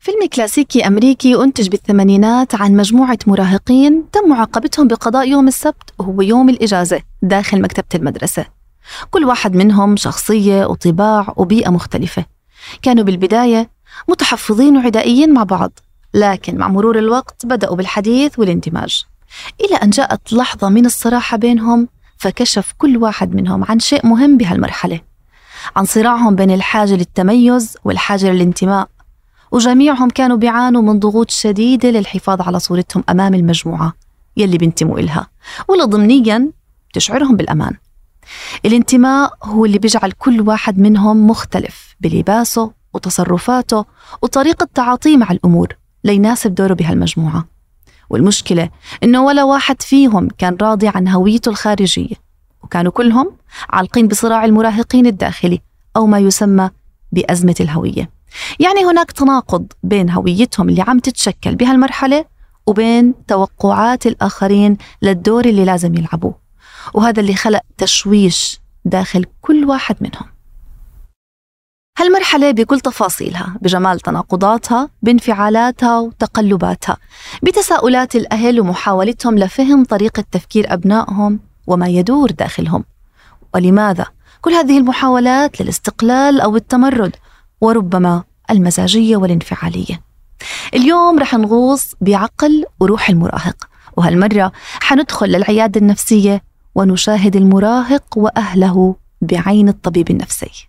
فيلم كلاسيكي أمريكي أنتج بالثمانينات عن مجموعة مراهقين تم معاقبتهم بقضاء يوم السبت وهو يوم الإجازة داخل مكتبة المدرسة. كل واحد منهم شخصية وطباع وبيئة مختلفة. كانوا بالبداية متحفظين وعدائيين مع بعض، لكن مع مرور الوقت بدأوا بالحديث والاندماج، إلى أن جاءت لحظة من الصراحة بينهم، فكشف كل واحد منهم عن شيء مهم بهالمرحلة، عن صراعهم بين الحاجة للتميز والحاجة للانتماء. وجميعهم كانوا بيعانوا من ضغوط شديدة للحفاظ على صورتهم أمام المجموعة يلي بينتموا إلها، واللي ضمنياً تشعرهم بالأمان. الانتماء هو اللي بيجعل كل واحد منهم مختلف بلباسه وتصرفاته وطريقة تعاطيه مع الأمور ليناسب دوره بهالمجموعة. والمشكلة إنه ولا واحد فيهم كان راضي عن هويته الخارجية، وكانوا كلهم عالقين بصراع المراهقين الداخلي أو ما يسمى بأزمة الهوية. يعني هناك تناقض بين هويتهم اللي عم تتشكل بهالمرحلة وبين توقعات الآخرين للدور اللي لازم يلعبوه، وهذا اللي خلق تشويش داخل كل واحد منهم. هالمرحلة بكل تفاصيلها، بجمال تناقضاتها، بانفعالاتها وتقلباتها، بتساؤلات الأهل ومحاولتهم لفهم طريقة تفكير أبنائهم وما يدور داخلهم، ولماذا كل هذه المحاولات للاستقلال أو التمرد وربما المزاجية والانفعالية. اليوم رح نغوص بعقل وروح المراهق، وهالمرة حندخل للعيادة النفسية ونشاهد المراهق وأهله بعين الطبيب النفسي.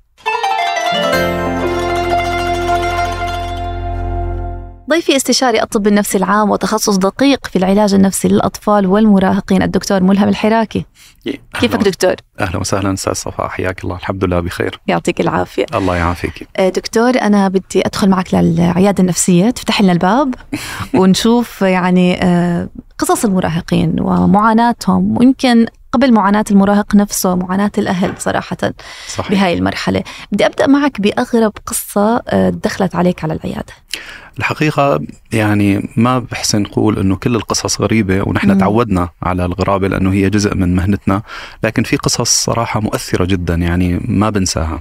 ضيفي استشاري الطب النفسي العام وتخصص دقيق في العلاج النفسي للأطفال والمراهقين الدكتور ملهم الحراكي. كيفك دكتور؟ أهلا وسهلا أستاذ صفاء، حياك الله. الحمد لله بخير. يعطيك العافية. الله يعافيك. دكتور، أنا بدي أدخل معك للعيادة النفسية، تفتح لنا الباب ونشوف يعني قصص المراهقين ومعاناتهم، ويمكن قبل معاناة المراهق نفسه معاناة الأهل صراحة. صحيح. بهاي المرحلة بدي أبدأ معك بأغرب قصة دخلت عليك على العيادة. الحقيقة يعني ما بحسن نقول أنه كل القصص غريبة ونحن تعودنا على الغرابة لأنه هي جزء من مهنتنا، لكن في قصص صراحة مؤثرة جدا يعني ما بنساها.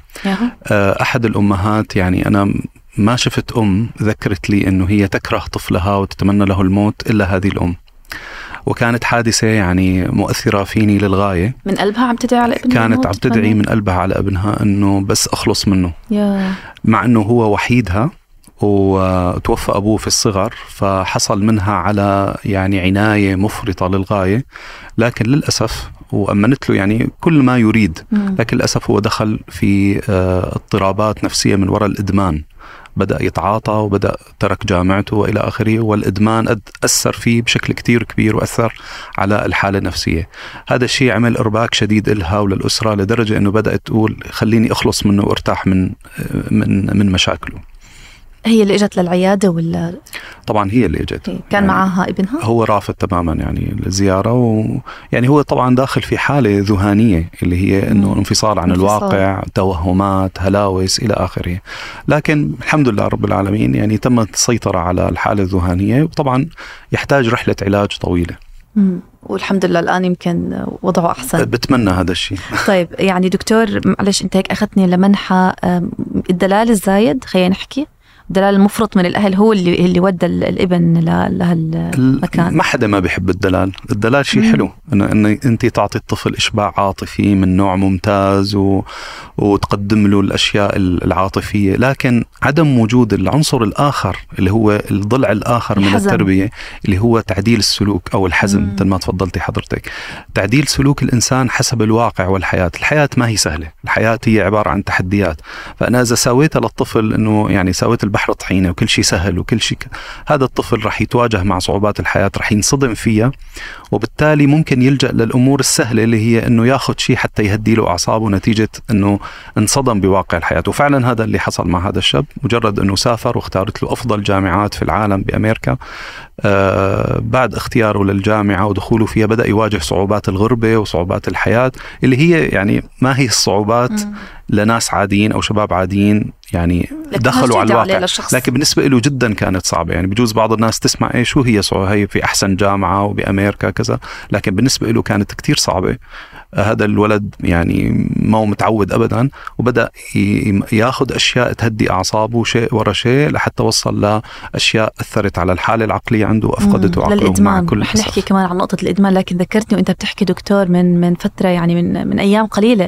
أحد الأمهات، يعني أنا ما شفت أم ذكرت لي أنه هي تكره طفلها وتتمنى له الموت إلا هذه الأم، وكانت حادثة يعني مؤثرة فيني للغاية. من قلبها عم تدعي على ابنها؟ كانت عم تدعي من قلبها على ابنها أنه بس أخلص منه. مع أنه هو وحيدها وتوفى أبوه في الصغر، فحصل منها على يعني عناية مفرطة للغاية، لكن للأسف وأمنت له يعني كل ما يريد، لكن للأسف هو دخل في اضطرابات نفسية من وراء الإدمان. بدأ يتعاطى وبدأ ترك جامعته وإلى آخره، والإدمان أثر فيه بشكل كتير كبير وأثر على الحالة النفسية. هذا الشيء عمل إرباك شديد إلها وللأسرة، لدرجة أنه بدأت تقول خليني أخلص منه وارتاح من مشاكله. هي اللي اجت للعيادة ولا؟ طبعا هي اللي اجت. كان يعني معها ابنها؟ هو رافض تماما يعني الزيارة، ويعني هو طبعا داخل في حالة ذهانية اللي هي انه انفصال عن الواقع، توهمات، هلاوس الى اخره. لكن الحمد لله رب العالمين يعني تمت السيطرة على الحالة الذهانية، وطبعا يحتاج رحلة علاج طويلة. والحمد لله الآن يمكن وضعه أحسن. بتمنى هذا الشيء. طيب يعني دكتور، معلش أنت هيك أخذتني لمنحى الدلال الزايد، خلينا نحكي الدلال المفرط من الأهل هو اللي ودى الابن لهالمكان. ما حدا ما بيحب الدلال. الدلال شيء حلو، إن أنت تعطي الطفل إشباع عاطفي من نوع ممتاز وتقدم له الأشياء العاطفية، لكن عدم وجود العنصر الآخر اللي هو الضلع الآخر من التربية اللي هو تعديل السلوك أو الحزم. مثل ما تفضلتي حضرتك، تعديل سلوك الإنسان حسب الواقع والحياة. الحياة ما هي سهلة، الحياة هي عبارة عن تحديات. فأنا إذا سويت للطفل إنه يعني سويت البحر طحينة وكل شيء سهل وكل شيء، هذا الطفل رح يتواجه مع صعوبات الحياة، رح ينصدم فيها، وبالتالي ممكن يلجأ للأمور السهلة اللي هي إنه ياخد شيء حتى يهدي له أعصابه نتيجة إنه انصدم بواقع الحياة. وفعلا هذا اللي حصل مع هذا الشاب. مجرد إنه سافر واختارت له أفضل جامعات في العالم بأمريكا، بعد اختياره للجامعة ودخوله فيها بدأ يواجه صعوبات الغربة وصعوبات الحياة اللي هي يعني ما هي الصعوبات لناس عاديين أو شباب عاديين يعني دخلوا على الواقع، لكن بالنسبة له جدا كانت صعبة. يعني بجوز بعض الناس تسمع شو هي هي في أحسن جامعة وبأمريكا كذا، لكن بالنسبة له كانت كتير صعبة. هذا الولد يعني ما هو متعود أبدا، وبدأ ياخد أشياء تهدي أعصابه شيء ورا شيء لحتى وصل لأشياء أثرت على الحالة العقلية عنده وأفقدته عقله مع كل رح نحكي كمان عن نقطة الإدمان، لكن ذكرتني وأنت بتحكي دكتور من فترة يعني من أيام قليلة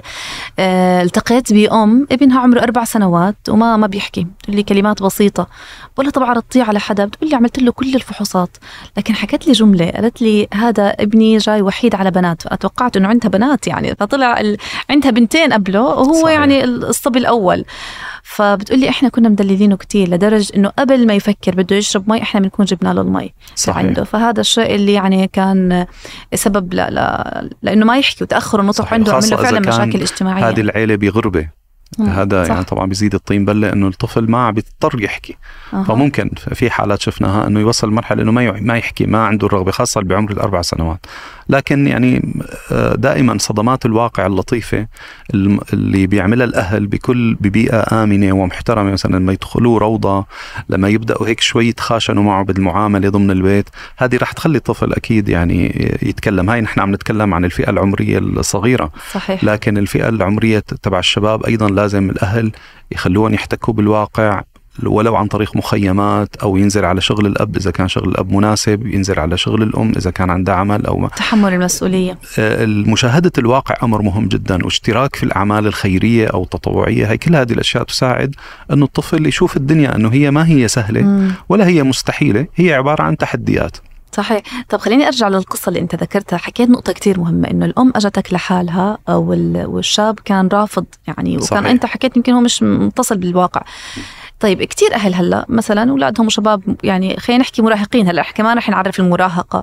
التقيت بأم ابنها عمره 4 سنوات وما بيحكي، تقول لي كلمات بسيطة، بقولها طبعا رضيه على حدا، بتقول لي عملت له كل الفحوصات، لكن حكت لي جملة قالت لي هذا ابني جاي وحيد على بنات، أتوقعت إنه عندها بنات يعني، فطلع عندها بنتين قبله وهو صحيح. يعني الصبي الأول. فبتقولي إحنا كنا مدللينه كتير لدرجة إنه قبل ما يفكر بده يشرب مي إحنا بنكون جبنا له المي عنده. فهذا الشيء اللي يعني كان سبب لأنه ما يحكي وتأخر النطق عنده، عمل له فعلا مشاكل اجتماعية. هذه العيلة بغربة، هذا صح. يعني طبعا بيزيد الطين بلة إنه الطفل ما بيضطر يحكي. فممكن في حالات شفناها إنه يوصل مرحلة إنه ما يحكي، ما عنده الرغبة، خاصة بعمر 4 سنوات. لكن يعني دائما صدمات الواقع اللطيفة اللي بيعملها الأهل ببيئة آمنة ومحترمة، مثلا لما يدخلوا روضة، لما يبدأوا هيك شوي يتخاشنوا معه بالمعاملة ضمن البيت، هذه رح تخلي الطفل أكيد يعني يتكلم. هاي نحن عم نتكلم عن الفئة العمرية الصغيرة صحيح. لكن الفئة العمرية تبع الشباب أيضا لازم الأهل يخلوهم يحتكوا بالواقع، ولو عن طريق مخيمات أو ينزل على شغل الأب إذا كان شغل الأب مناسب، ينزل على شغل الأم إذا كان عندها عمل أو تحمل المسؤولية. المشاهدة الواقع أمر مهم جدا، واشتراك في الأعمال الخيرية أو التطوعية، هي كل هذه الأشياء تساعد أنه الطفل يشوف الدنيا أنه هي ما هي سهلة ولا هي مستحيلة، هي عبارة عن تحديات. صحيح. طب خليني أرجع للقصة اللي أنت ذكرتها، حكيت نقطة كتير مهمة إنه الأم أجتك لحالها والشاب كان رافض يعني، وكان صحيح. أنت حكيت يمكن هو مش متصل بالواقع. طيب كتير أهل هلأ مثلا أولادهم وشباب يعني خلينا نحكي مراهقين، هلأ كمان رح نعرف المراهقة،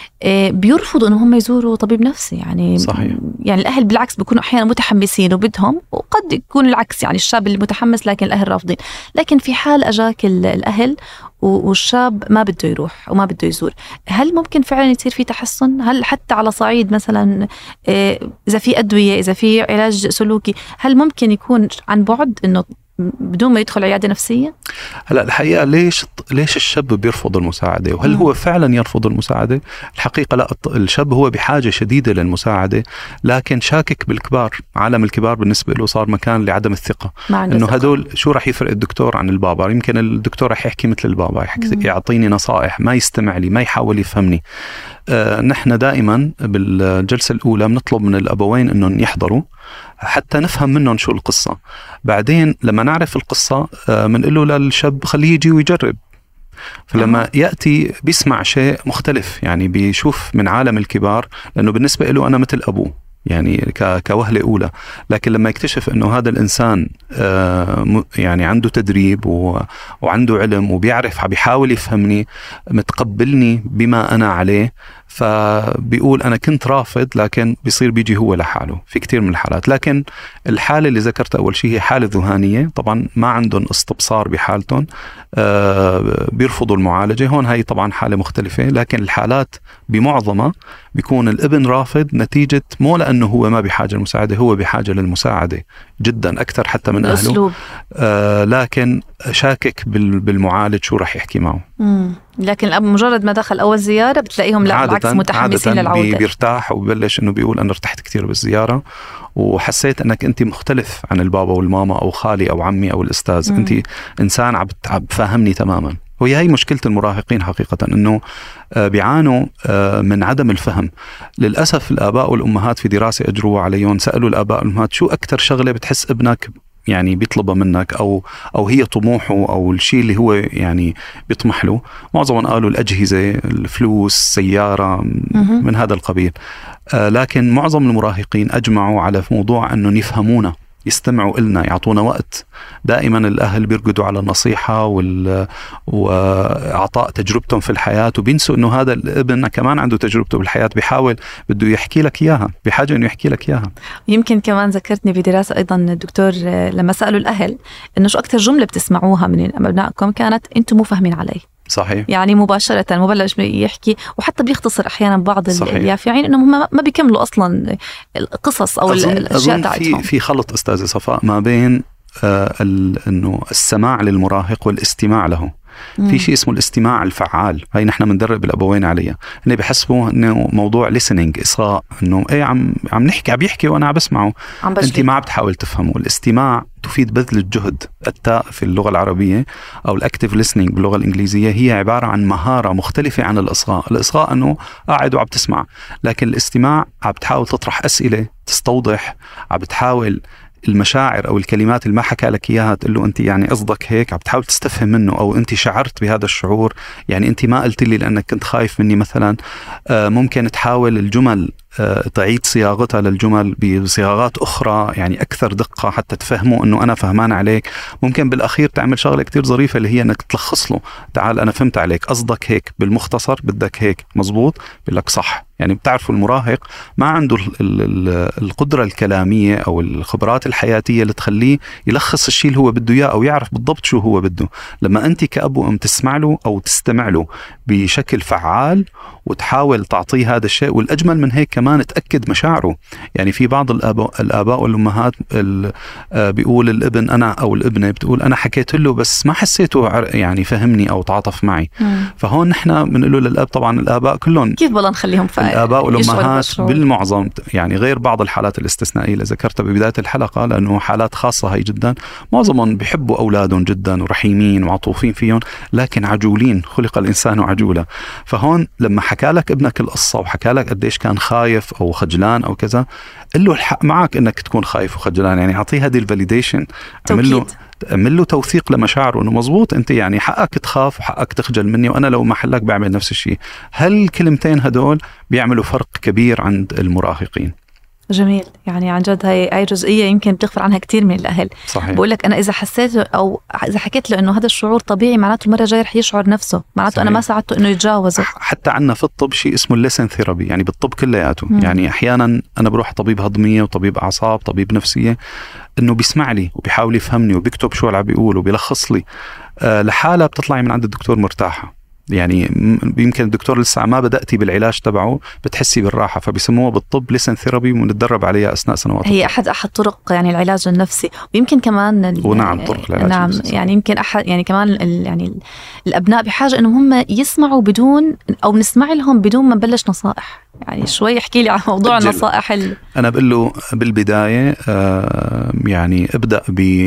بيرفضوا إنهم هم يزوروا طبيب نفسي يعني صحيح. يعني الأهل بالعكس بيكونوا أحيانا متحمسين وبدهم، وقد يكون العكس يعني الشاب اللي متحمس لكن الأهل رافضين. لكن في حال أجاك الأهل والشاب ما بده يروح وما بده يزور، هل ممكن فعلا يصير في تحسن؟ هل حتى على صعيد مثلا إذا في أدوية، إذا في علاج سلوكي، هل ممكن يكون عن بعد إنه بدون ما يدخل عيادة نفسية؟ هلا الحقيقة ليش الشاب بيرفض المساعدة، وهل هو فعلا يرفض المساعدة؟ الحقيقة لا، الشاب هو بحاجة شديدة للمساعدة، لكن شاكك بالكبار. عالم الكبار بالنسبة له صار مكان لعدم الثقة، إنه هدول شو رح يفرق الدكتور عن البابا؟ يمكن الدكتور رح يحكي مثل البابا، يعطيني نصائح، ما يستمع لي، ما يحاول يفهمني. نحن دائما بالجلسة الأولى بنطلب من الأبوين إنهم يحضروا حتى نفهم منهم شو القصة. بعدين لما نعرف القصة بنقول له للشاب خليه يجي ويجرب. فلما يأتي بيسمع شيء مختلف، يعني بيشوف من عالم الكبار، لأنه بالنسبة له أنا مثل أبوه يعني كوهلة أولى. لكن لما يكتشف أنه هذا الإنسان يعني عنده تدريب وعنده علم وبيعرف، بيحاول يفهمني، متقبلني بما أنا عليه، فبيقول أنا كنت رافض، لكن بيصير بيجي هو لحاله في كتير من الحالات. لكن الحالة اللي ذكرتها أول شيء هي حالة ذهانية، طبعا ما عندهم استبصار بحالتهم، بيرفضوا المعالجة. هون هاي طبعا حالة مختلفة، لكن الحالات بمعظمها بيكون الابن رافض نتيجة مو لأنه هو ما بحاجة للمساعدة، هو بحاجة للمساعدة جدا أكثر حتى من أهله، لكن شاكك بالمعالج شو رح يحكي معه. لكن الأب مجرد ما دخل أول زيارة بتلاقيهم لا بالعكس متحمسين للعودة، بيرتاح وببلش إنه بيقول أنا ارتحت كتير بالزيارة، وحسيت أنك أنت مختلف عن البابا والماما أو خالي أو عمي أو الأستاذ، أنت إنسان عم فاهمني تماما. وهي هي مشكلة المراهقين حقيقة، أنه بيعانوا من عدم الفهم. للأسف الآباء والأمهات في دراسة أجروها عليهم، سألوا الآباء والأمهات شو أكتر شغلة بتحس ابنك يعني بيطلبها منك أو هي طموحه أو الشيء اللي هو يعني بيطمح له. معظمهم قالوا الأجهزة، الفلوس، سيارة، من هذا القبيل. لكن معظم المراهقين أجمعوا على موضوع أنه يفهمونا، يستمعوا إلنا، يعطونا وقت. دائما الأهل بيرقدوا على النصيحة وإعطاء تجربتهم في الحياة، وبينسوا أنه هذا الابن كمان عنده تجربته بالحياة، بيحاول بده يحكي لك إياها، بحاجة أنه يحكي لك إياها. يمكن كمان ذكرتني بدراسة أيضا الدكتور لما سألوا الأهل أنه شو أكتر جملة بتسمعوها من أبنائكم، كانت أنتم مو فاهمين علي. صحيح. يعني مباشرة مبلش يحكي، وحتى بيختصر أحيانا بعض اليافعين إنهم ما بيكملوا أصلا القصص أو الأشياء تاعتهم. في خلط أستاذة صفاء ما بين إنه السماع للمراهق والاستماع له. في شيء اسمه الاستماع الفعال، هاي نحن بندرب الأبوين عليها. هن بيحسبوا إنه موضوع listening إصغاء، إنه إيه عم نحكي، عم يحكي وأنا عم بسمعه، أنت ما عم بتحاول تفهمه. الاستماع تفيد بذل الجهد. التاء في اللغة العربية أو الأكتيف listening باللغة الإنجليزية هي عبارة عن مهارة مختلفة عن الإصغاء. الإصغاء أنه قاعد وعم تسمع، لكن الاستماع عم بتحاول تطرح أسئلة، تستوضح، عم بتحاول المشاعر أو الكلمات اللي ما حكى لك إياها تقول له أنت يعني قصدك هيك، عم بتحاول تستفهم منه، أو أنت شعرت بهذا الشعور، يعني أنت ما قلت لي لأنك كنت خايف مني مثلا. ممكن تحاول الجمل تعيد صياغتها للجمل بصياغات أخرى يعني أكثر دقة حتى تفهمه أنه أنا فهمان عليك. ممكن بالأخير تعمل شغلة كتير ظريفة اللي هي أنك تلخص له، تعال أنا فهمت عليك، قصدك هيك بالمختصر، بدك هيك، مزبوط، بيقول لك صح. يعني بتعرفوا المراهق ما عنده القدرة الكلامية أو الخبرات الحياتية اللي تخليه يلخص الشيء اللي هو بده إياه أو يعرف بالضبط شو هو بده. لما أنت كأب وأم تسمع له أو تستمع له بشكل فعال وتحاول تعطيه هذا الشيء، والأجمل من هيك كمان تأكد مشاعره. يعني في بعض الآباء والأمهات بيقول الابن أنا أو الابنة بتقول أنا حكيت له بس ما حسيته يعني فهمني أو تعاطف معي. فهون نحن بنقول له للأب، طبعا الآباء كلهم كيف بدنا نخليهم الآباء والأمهات بالمعظم، يعني غير بعض الحالات الاستثنائية اللي ذكرتها ببداية الحلقة لأنه حالات خاصة هي جدا، معظمهم بيحبوا أولادهم جدا ورحيمين وعطوفين فيهم، لكن عجولين، خلق الإنسان عجولا. فهون لما حكى لك ابنك القصة وحكى لك قديش كان خايف أو خجلان أو كذا، قل له الحق معك إنك تكون خايف وخجلان، يعني أعطيه هذه الفاليديشن، اعمل له توثيق لمشاعره انه مزبوط انت يعني حقك تخاف وحقك تخجل مني، وانا لو محلك بعمل نفس الشيء. هالكلمتين هدول بيعملوا فرق كبير عند المراهقين. جميل. يعني عن جد هاي جزئية يمكن بتغفر عنها كتير من الأهل. صحيح. بقول لك أنا إذا حسيت أو إذا حكيت له إنه هذا الشعور طبيعي، معناته المرة جاي رح يشعر نفسه، معناته صحيح. أنا ما ساعدته إنه يتجاوزه. حتى عنا في الطب شيء اسمه الليسن ثيرابي، يعني بالطب كلياته. يعني أحيانا أنا بروح طبيب هضمية وطبيب أعصاب، طبيب نفسية، إنه بيسمع لي وبيحاول يفهمني وبيكتب شو اللي عم بيقول وبيلخص لي. لحالة بتطلعي من عند الدكتور مرتاحة. يعني يمكن الدكتور لسه ما بدأتي بالعلاج تبعه بتحسي بالراحة، فبيسموه بالطب ليسن ثيرابي ونتدرب عليها أثناء سنوات. هي أحد طرق يعني العلاج النفسي، ويمكن كمان ونعم طرق العلاج نعم النفسي. يعني يمكن يعني كمان يعني الأبناء بحاجة إنهم هم يسمعوا بدون أو نسمع لهم بدون ما نبلش نصائح. يعني شوي احكي لي عن موضوع النصائح. أنا بقول له بالبداية يعني ابدأ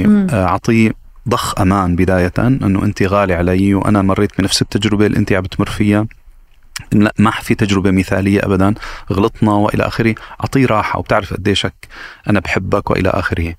بعطيه ضخ أمان بداية، أنه أنت غالي علي وأنا مريت بنفس التجربة اللي أنت عم بتمر لا ما في تجربة مثالية أبدا، غلطنا وإلى آخره. أعطيه راحة وبتعرف قديشك أنا بحبك وإلى آخره.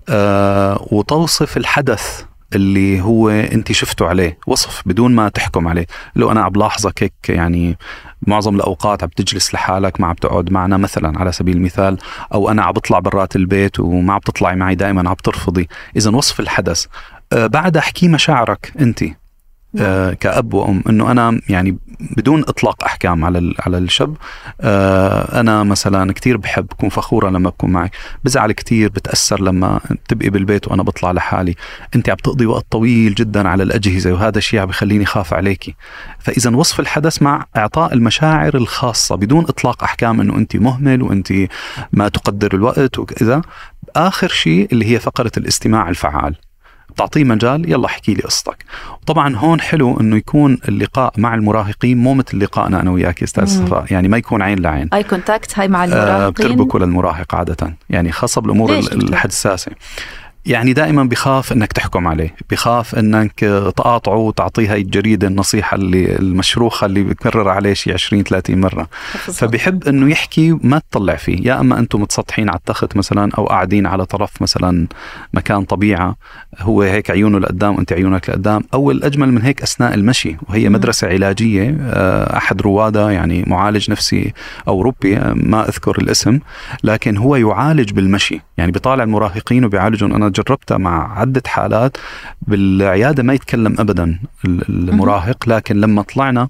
وتوصف الحدث اللي هو أنت شفته عليه، وصف بدون ما تحكم عليه. لو أنا عم بلاحظك هيك يعني معظم الأوقات عم تجلس لحالك، ما عم تقعد معنا مثلا على سبيل المثال، أو أنا عم بطلع برات البيت وما عم بتطلعي معي دائما، عم ترفضي. إذن وصف الحدث. بعد أحكي مشاعرك أنت كأب وأم، أنه أنا يعني بدون إطلاق أحكام على الشاب. أنا مثلا كتير بحب بكون فخورة لما بكون معك، بزعل كتير، بتأثر لما تبقي بالبيت وأنا بطلع لحالي، أنت عم تقضي وقت طويل جدا على الأجهزة وهذا الشيء عم بخليني خاف عليكي. فإذا وصف الحدث مع إعطاء المشاعر الخاصة بدون إطلاق أحكام أنه أنت مهمل وأنت ما تقدر الوقت وكذا. آخر شيء اللي هي فقرة الاستماع الفعال، تعطيه مجال، يلا احكي لي قصتك. وطبعا هون حلو انه يكون اللقاء مع المراهقين مو مثل لقائنا انا وياك استاذ صفاء، يعني ما يكون عين لعين، اي كونتاكت. هاي مع المراهقين بتربكوا للمراهق عادة، يعني خاصة بالامور الحساسة. يعني دائما بخاف انك تحكم عليه، بخاف انك تقاطعه وتعطيه هاي الجريدة النصيحة اللي المشروخة اللي بتكرر عليه شيء 20-30 مرة. فبيحب انه يحكي ما تطلع فيه، يا اما انتم متسطحين على التخت مثلا او قاعدين على طرف مثلا مكان طبيعة، هو هيك عيونه لقدام وانت عيونك لقدام، او الاجمل من هيك اثناء المشي. وهي مدرسة علاجية، احد روادها يعني معالج نفسي اوروبي ما اذكر الاسم، لكن هو يعالج بالمشي، يعني بيطالع المراهقين وبيعالجهم. انا جربتها مع عدة حالات بالعيادة، ما يتكلم أبدا المراهق، لكن لما طلعنا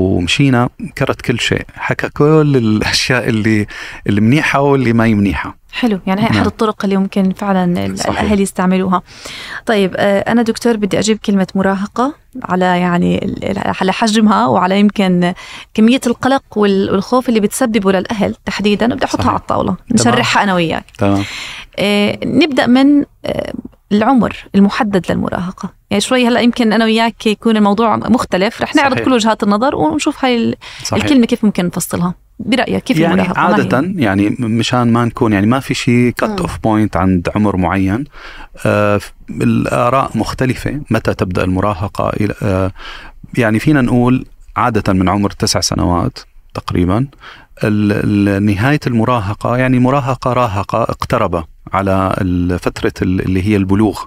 ومشينا كرت كل شيء، حكى كل الأشياء اللي منيحة واللي ما يمنيحة. حلو، يعني هي أحد الطرق اللي ممكن فعلا صحيح. الأهل يستعملوها. طيب أنا دكتور بدي أجيب كلمة مراهقة على يعني على حجمها وعلى يمكن كمية القلق والخوف اللي بتسببه للأهل تحديدا، بدي أحطها على الطاولة نشرحها أنا وياك. تمام. نبدأ من العمر المحدد للمراهقة. يعني شوي هلأ يمكن أنا وياك يكون الموضوع مختلف، رح نعرض كل وجهات النظر ونشوف هاي الكلمة كيف ممكن نفصلها. برأيك كيف يعني المراهقة؟ عادة يعني مشان ما نكون يعني ما في شيء كات اوف بوينت عند عمر معين. الآراء مختلفة متى تبدأ المراهقة. يعني فينا نقول عادة من عمر 9 سنوات تقريبا نهاية المراهقة. يعني مراهقة راهقة اقترب على فترة اللي هي البلوغ.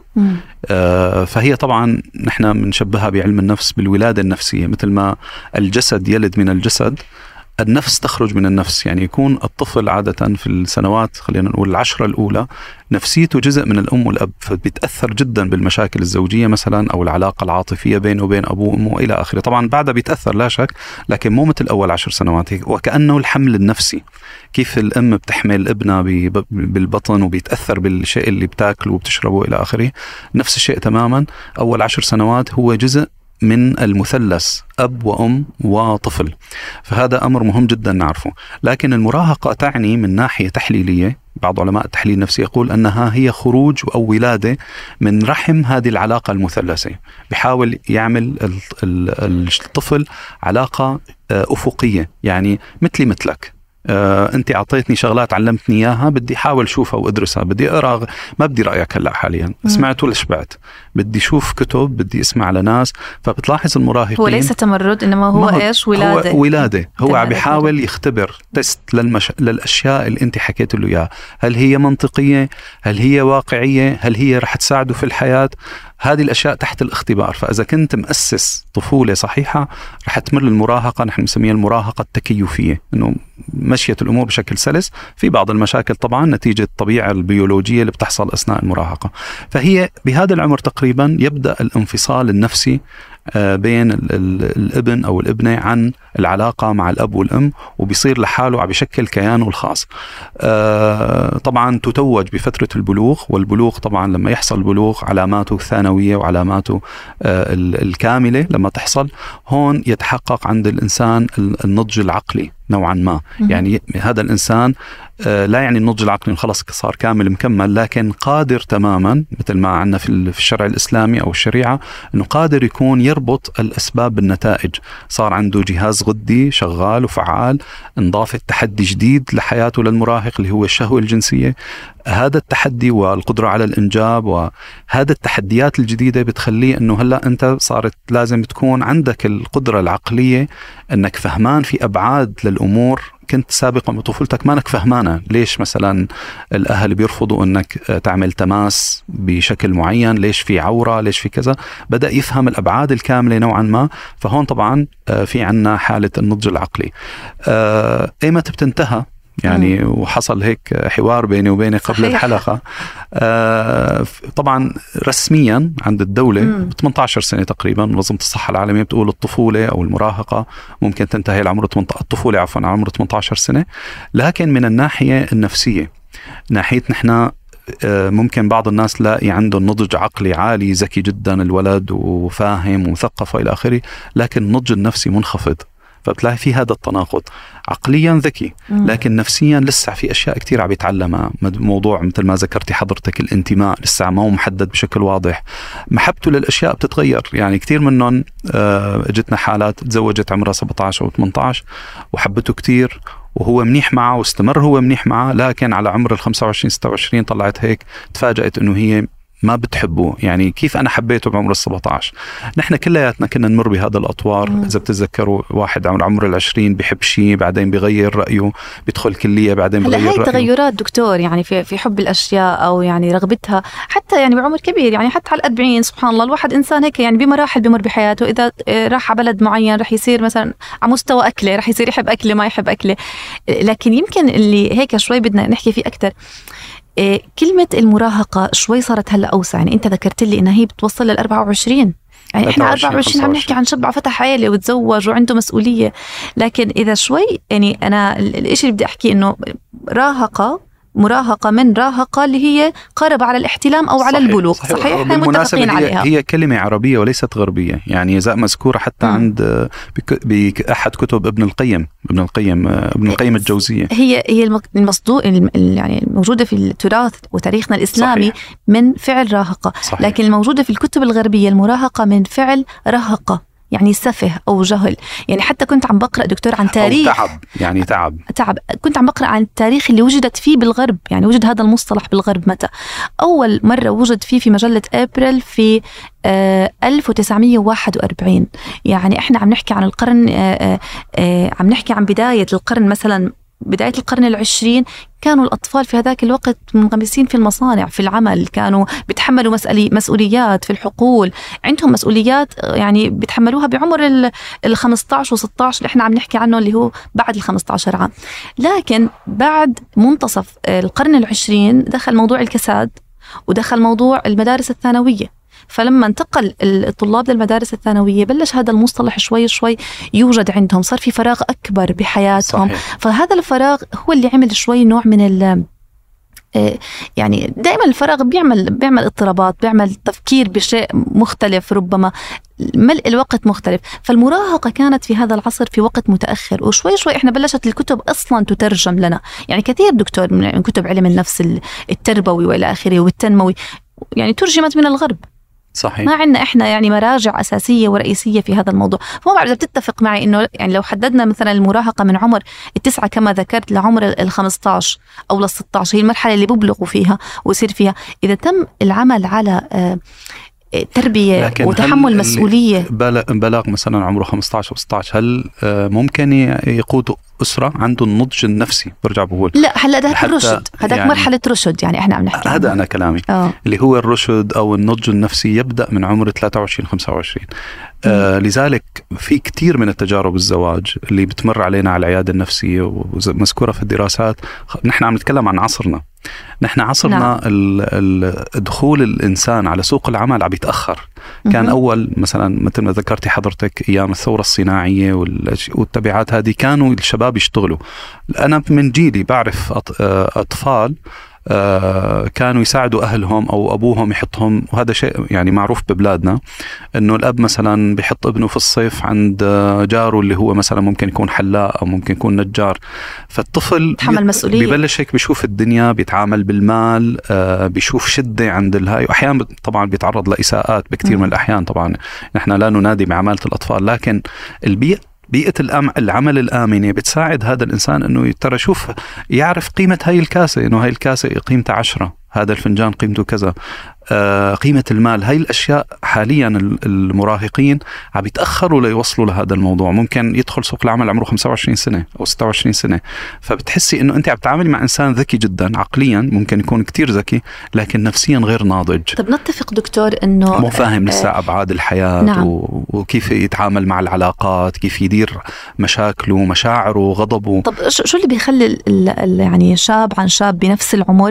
فهي طبعا نحن بنشبهها بعلم النفس بالولادة النفسية. مثل ما الجسد يلد من الجسد، النفس تخرج من النفس. يعني يكون الطفل عادة في السنوات خلينا نقول 10 الأولى نفسيته جزء من الأم والأب، فبيتأثر جدا بالمشاكل الزوجية مثلا أو العلاقة العاطفية بينه وبين أبوه وأمه إلى آخره. طبعا بعدها بيتأثر لا شك، لكن مو مثل أول 10 سنوات. وكأنه الحمل النفسي، كيف الأم بتحمل ابنها بالبطن وبيتأثر بالشيء اللي بتاكله وبتشربه إلى آخره، نفس الشيء تماما. أول 10 سنوات هو جزء من المثلث أب وأم وطفل، فهذا أمر مهم جدا نعرفه. لكن المراهقة تعني من ناحية تحليلية، بعض علماء التحليل النفسي يقول أنها هي خروج أو ولادة من رحم هذه العلاقة المثلثة. بيحاول يعمل الطفل علاقة أفقية، يعني مثلي مثلك. أنت أعطيتني شغلات علمتني إياها، بدي أحاول شوفها وأدرسها، بدي أقرأ، ما بدي رأيك هلأ حاليا سمعت ولا شبعت، بدي شوف كتب، بدي أسمع على ناس. فبتلاحظ المراهقين هو ليس تمرد، إنما هو إيش؟ ولادة. هو عم بيحاول يختبر تست للأشياء اللي أنت حكيت له إياها، هل هي منطقية، هل هي واقعية، هل هي رح تساعده في الحياة. هذه الأشياء تحت الاختبار. فإذا كنت مؤسس طفولة صحيحة رح تمر المراهقة، نحن نسميها المراهقة التكيفية، إنه مشيت الأمور بشكل سلس. في بعض المشاكل طبعا نتيجة الطبيعة البيولوجية اللي بتحصل أثناء المراهقة. فهي بهذا العمر تقريبا يبدأ الانفصال النفسي بين الابن أو الابنة عن العلاقة مع الأب والأم، وبيصير لحاله عم بيشكل كيانه الخاص. طبعا تتوج بفترة البلوغ، والبلوغ طبعا لما يحصل البلوغ علاماته الثانوية وعلاماته الكاملة لما تحصل، هون يتحقق عند الإنسان النضج العقلي نوعا ما. يعني هذا الإنسان لا يعني النضج العقلي خلص صار كامل مكمل، لكن قادر تماما مثل ما عندنا في الشرع الإسلامي أو الشريعة، أنه قادر يكون يربط الأسباب بالنتائج. صار عنده جهاز غدي شغال وفعال، انضاف تحدي جديد لحياته للمراهق اللي هو الشهوة الجنسية. هذا التحدي والقدرة على الإنجاب وهذا التحديات الجديدة بتخليه أنه هلأ أنت صارت لازم تكون عندك القدرة العقلية أنك فهمان في أبعاد للأمور كنت سابقا بطفولتك مانك فهمانة. ليش مثلا الأهل بيرفضوا أنك تعمل تماس بشكل معين، ليش في عورة، ليش في كذا. بدأ يفهم الأبعاد الكاملة نوعا ما. فهون طبعا في عنا حالة النضج العقلي. ايمتى بتنتهى يعني؟ وحصل هيك حوار بيني وبينك قبل الحلقة. طبعا رسميا عند الدولة ب 18 سنة تقريبا. منظمة الصحة العالمية بتقول الطفولة أو المراهقة ممكن تنتهي العمر الطفولة عفوا على عمر 18 سنة. لكن من الناحية النفسية، ناحية نحن ممكن بعض الناس لاقي عنده نضج عقلي عالي، ذكي جدا الولد وفاهم ومثقف إلى آخره، لكن النضج النفسي منخفض. فبتلاقي في هذا التناقض، عقليا ذكي لكن نفسيا لسه في أشياء كتير عم يتعلمها. موضوع مثل ما ذكرتي حضرتك الانتماء لسه ما هو محدد بشكل واضح. محبته للأشياء بتتغير. يعني كتير منهم اجتنا حالات تزوجت عمرها 17 أو 18 وحبته كتير وهو منيح معه واستمر هو منيح معه، لكن على عمر 25 26 طلعت هيك تفاجأت انه هي ما بتحبه. يعني كيف أنا حبيته بعمر 17؟ نحن كلياتنا كنا نمر بهذا الأطوار. إذا بتتذكروا واحد عمر 20 بيحب شيء بعدين بيغير رأيه، بيدخل كلية بعدين بيغير رأيه. هاي تغيرات دكتور يعني في حب الأشياء أو يعني رغبتها حتى يعني بعمر كبير، يعني حتى على 40 سبحان الله الواحد إنسان هيك يعني بمراحل بمر بحياته. إذا راح على بلد معين رح يصير مثلا على مستوى أكله، رح يصير يحب أكله ما يحب أكله. لكن يمكن اللي هيك شوي بدنا نحكي فيه أكتر، كلمة المراهقة شوي صارت هلأ أوسع. يعني أنت ذكرت لي إنها هي بتوصل لل 24، يعني إحنا 24 عم نحكي عن شاب فتح عائلة وتزوج وعنده مسؤولية. لكن إذا شوي يعني أنا الإشي اللي بدي أحكي إنه راهقة مراهقة من راهقة اللي هي قاربة على الاحتلام أو على البلوغ. صحيح. متفقين عليها. هي كلمة عربية وليست غربية، يعني مذكورة حتى عند بأحد كتب ابن القيم الجوزية. هي المصدوق يعني الموجودة في التراث وتاريخنا الإسلامي. صحيح. من فعل راهقة. صحيح. لكن الموجودة في الكتب الغربية المراهقة من فعل رهقة، يعني سفه أو جهل. يعني حتى كنت عم بقرأ دكتور عن تاريخ تعب كنت عم بقرأ عن التاريخ اللي وجدت فيه بالغرب. يعني وجد هذا المصطلح بالغرب متى؟ أول مرة وجد فيه في مجلة أبريل في 1941. يعني إحنا عم نحكي عن القرن عم نحكي عن بداية القرن، مثلا بداية القرن العشرين. كانوا الأطفال في هذاك الوقت منغمسين في المصانع، في العمل، كانوا بيتحملوا مسؤوليات في الحقول، عندهم مسؤوليات يعني بيتحملوها بعمر 15 و16 اللي احنا عم نحكي عنه، اللي هو بعد 15 عام. لكن بعد منتصف القرن العشرين دخل موضوع الكساد ودخل موضوع المدارس الثانوية. فلما انتقل الطلاب للمدارس الثانوية بلش هذا المصطلح شوي شوي يوجد عندهم، صار في فراغ أكبر بحياتهم. صحيح. فهذا الفراغ هو اللي عمل شوي نوع من يعني دائما الفراغ بيعمل اضطرابات، بيعمل تفكير بشيء مختلف، ربما ملء الوقت مختلف. فالمراهقة كانت في هذا العصر في وقت متأخر، وشوي شوي احنا بلشت الكتب أصلا تترجم لنا. يعني كثير دكتور من كتب علم النفس التربوي وإلى آخره والتنموي يعني ترجمت من الغرب. صحيح. ما عندنا احنا يعني مراجع أساسية ورئيسية في هذا الموضوع. فما بعرف إذا بتتفق معي إنه يعني لو حددنا مثلا المراهقة من عمر 9 كما ذكرت لعمر 15 أو 16 هي المرحلة اللي ببلغوا فيها ويصير فيها، إذا تم العمل على تربية وتحمل مسؤولية. بلاغ مثلا عمره 15 و 16 هل ممكن يقود أسرة عنده النضج النفسي؟ برجع بقول لا، هلا هذاك الرشد، هذاك يعني مرحلة رشد، يعني احنا عم نحكي هذا أنا كلامي اللي هو الرشد أو النضج النفسي يبدأ من عمر 23-25. لذلك في كتير من التجارب الزواج اللي بتمر علينا على العيادة النفسية ومذكورة في الدراسات. نحن عم نتكلم عن عصرنا، نحن عصرنا. نعم. دخول الإنسان على سوق العمل عم يتأخر. كان أول مثلا مثل ما ذكرتي حضرتك أيام الثورة الصناعية والتبعات هذه كانوا الشباب يشتغلوا. أنا من جيلي بعرف أطفال كانوا يساعدوا أهلهم أو أبوهم يحطهم، وهذا شيء يعني معروف ببلادنا، إنه الأب مثلا بيحط ابنه في الصيف عند جاره اللي هو مثلا ممكن يكون حلاق أو ممكن يكون نجار. فالطفل بيبلش هيك بيشوف الدنيا، بيتعامل بالمال، بيشوف شدة عند الهاي، وأحيانا طبعا بيتعرض لإساءات بكثير من الأحيان. طبعا نحن لا ننادي بعمالة الأطفال، لكن بيئة العمل الآمنة بتساعد هذا الإنسان إنه ترى شوف يعرف قيمة هاي الكاسة، إنه هاي الكاسة قيمتها 10، هذا الفنجان قيمته كذا، قيمة المال. هاي الأشياء حاليا المراهقين عم يتأخروا ليوصلوا لهذا الموضوع. ممكن يدخل سوق العمل عمره 25 سنة أو 26 سنة، فبتحسي إنه أنت عم تتعاملي مع إنسان ذكي جدا عقليا، ممكن يكون كتير ذكي لكن نفسيا غير ناضج. طب نتفق دكتور إنه مو فاهم لسه أبعاد الحياة. نعم. وكيف يتعامل مع العلاقات، كيف يدير مشاكله ومشاعره وغضبه. طب شو اللي بيخلي يعني شاب عن شاب بنفس العمر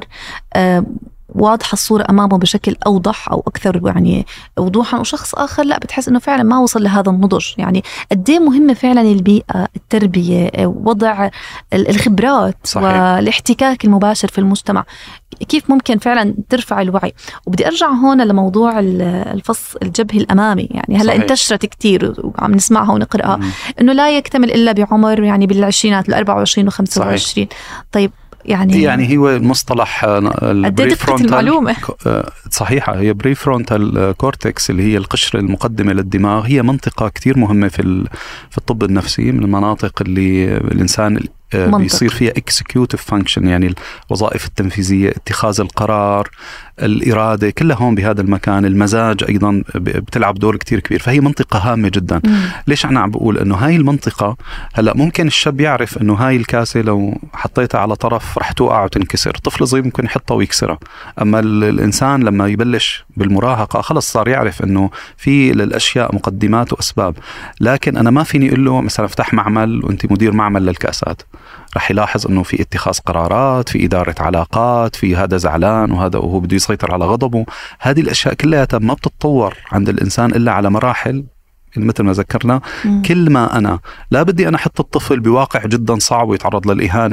واضحة الصورة أمامه بشكل أوضح أو أكثر يعني وضوحا، وشخص آخر لا بتحس إنه فعلا ما وصل لهذا النضج؟ يعني قديه مهمة فعلا البيئة، التربية، وضع الخبرات. صحيح. والاحتكاك المباشر في المجتمع، كيف ممكن فعلا ترفع الوعي. وبدي أرجع هون لموضوع الفص الجبهي الأمامي. يعني هلأ انتشرت كتير وعم نسمعها ونقرأها إنه لا يكتمل إلا بعمر يعني بالعشرينات 24 و25. طيب يعني هو المصطلح المعلومة صحيحة، هي بريفرونتال كورتكس اللي هي القشرة المقدمة للدماغ. هي منطقة كتير مهمة في الطب النفسي، من المناطق اللي الإنسان بيصير فيها executive function، يعني الوظائف التنفيذية، اتخاذ القرار، الإرادة، كلها هون بهذا المكان. المزاج أيضا بتلعب دور كتير كبير، فهي منطقة هامة جدا. ليش أنا عم بقول أنه هاي المنطقة هلأ ممكن الشاب يعرف أنه هاي الكاسة لو حطيتها على طرف رح توقع وتنكسر، طفل صغير ممكن يحطها ويكسرها. أما الإنسان لما يبلش بالمراهقة خلص صار يعرف أنه في للأشياء مقدمات وأسباب. لكن أنا ما فيني أقول له مثلا افتح معمل وأنت مدير معمل للكاسات، رح يلاحظ أنه في اتخاذ قرارات، في إدارة علاقات، في هذا زعلان وهو بده يسيطر على غضبه. هذه الأشياء كلها ما بتتطور عند الإنسان إلا على مراحل مثل ما ذكرنا. كل ما أنا لا بدي أنا أحط الطفل بواقع جدا صعب ويتعرض للإهانة،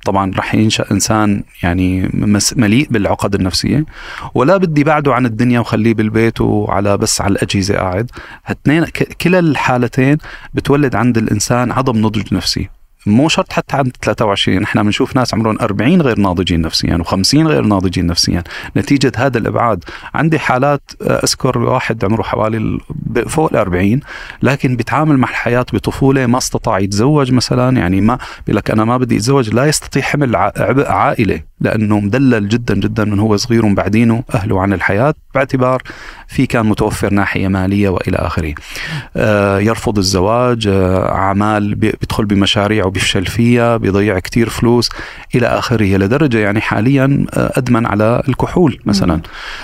طبعا رح ينشأ إنسان يعني مليء بالعقد النفسية، ولا بدي بعده عن الدنيا وخليه بالبيت وعلى بس على الأجهزة قاعد. هاتنين كلا الحالتين بتولد عند الإنسان عدم نضج نفسي. مو شرط حتى عند 23، نحن بنشوف ناس عمرهم 40 غير ناضجين نفسيا و50 غير ناضجين نفسيا نتيجة هذا الإبعاد. عندي حالات أذكر واحد عمره حوالي فوق 40 لكن بيتعامل مع الحياة بطفولة ما استطاع يتزوج مثلا، يعني ما بيقولك أنا ما بدي أتزوج، لا يستطيع حمل عبء عائلة لأنه مدلل جدا جدا من هو صغير ومبعدينه أهله عن الحياة باعتبار في كان متوفر ناحية مالية وإلى آخره. يرفض الزواج، أعمال بيدخل بمشاريع وبيفشل فيها، بيضيع كتير فلوس إلى آخره، لدرجة يعني حاليا أدمن على الكحول مثلا.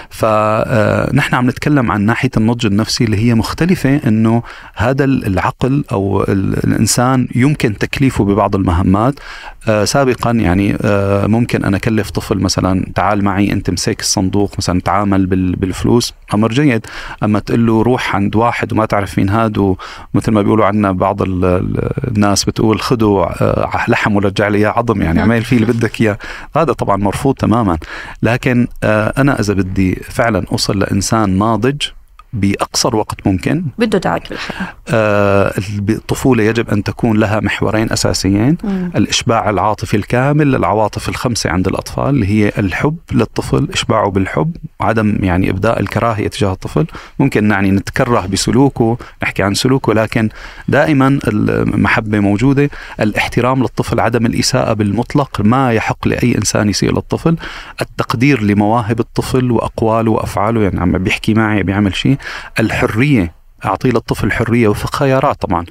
فنحن عم نتكلم عن ناحية النضج النفسي اللي هي مختلفة، إنه هذا العقل أو الإنسان يمكن تكليفه ببعض المهمات. سابقا يعني ممكن أنا أكلف طفل مثلا تعال معي أنت مسك الصندوق مثلا تعامل بالفلوس، أمر جيد. أما تقول له روح عند واحد وما تعرف مين هاد، مثل ما بيقولوا عنا بعض الناس بتقول خذوا لحم ورجع لي عظم، يعني عمل فيه اللي بدك إياه، هذا طبعا مرفوض تماما. لكن أنا إذا بدي فعلا أوصل لإنسان ناضج بأقصر وقت ممكن بده دعك بالحياة. الطفولة يجب أن تكون لها محورين أساسيين. الإشباع العاطفي الكامل للعواطف الخمسة عند الأطفال، اللي هي الحب للطفل، إشباعه بالحب، عدم يعني إبداء الكراهية تجاه الطفل. ممكن يعني نتكره بسلوكه، نحكي عن سلوكه، لكن دائما المحبة موجودة. الاحترام للطفل، عدم الإساءة بالمطلق، ما يحق لأي إنسان يسيء للطفل. التقدير لمواهب الطفل وأقواله وأفعاله، يعني عم بيحكي معي بيعمل شيء. الحرية، أعطي للطفل حرية وفق خيارات طبعا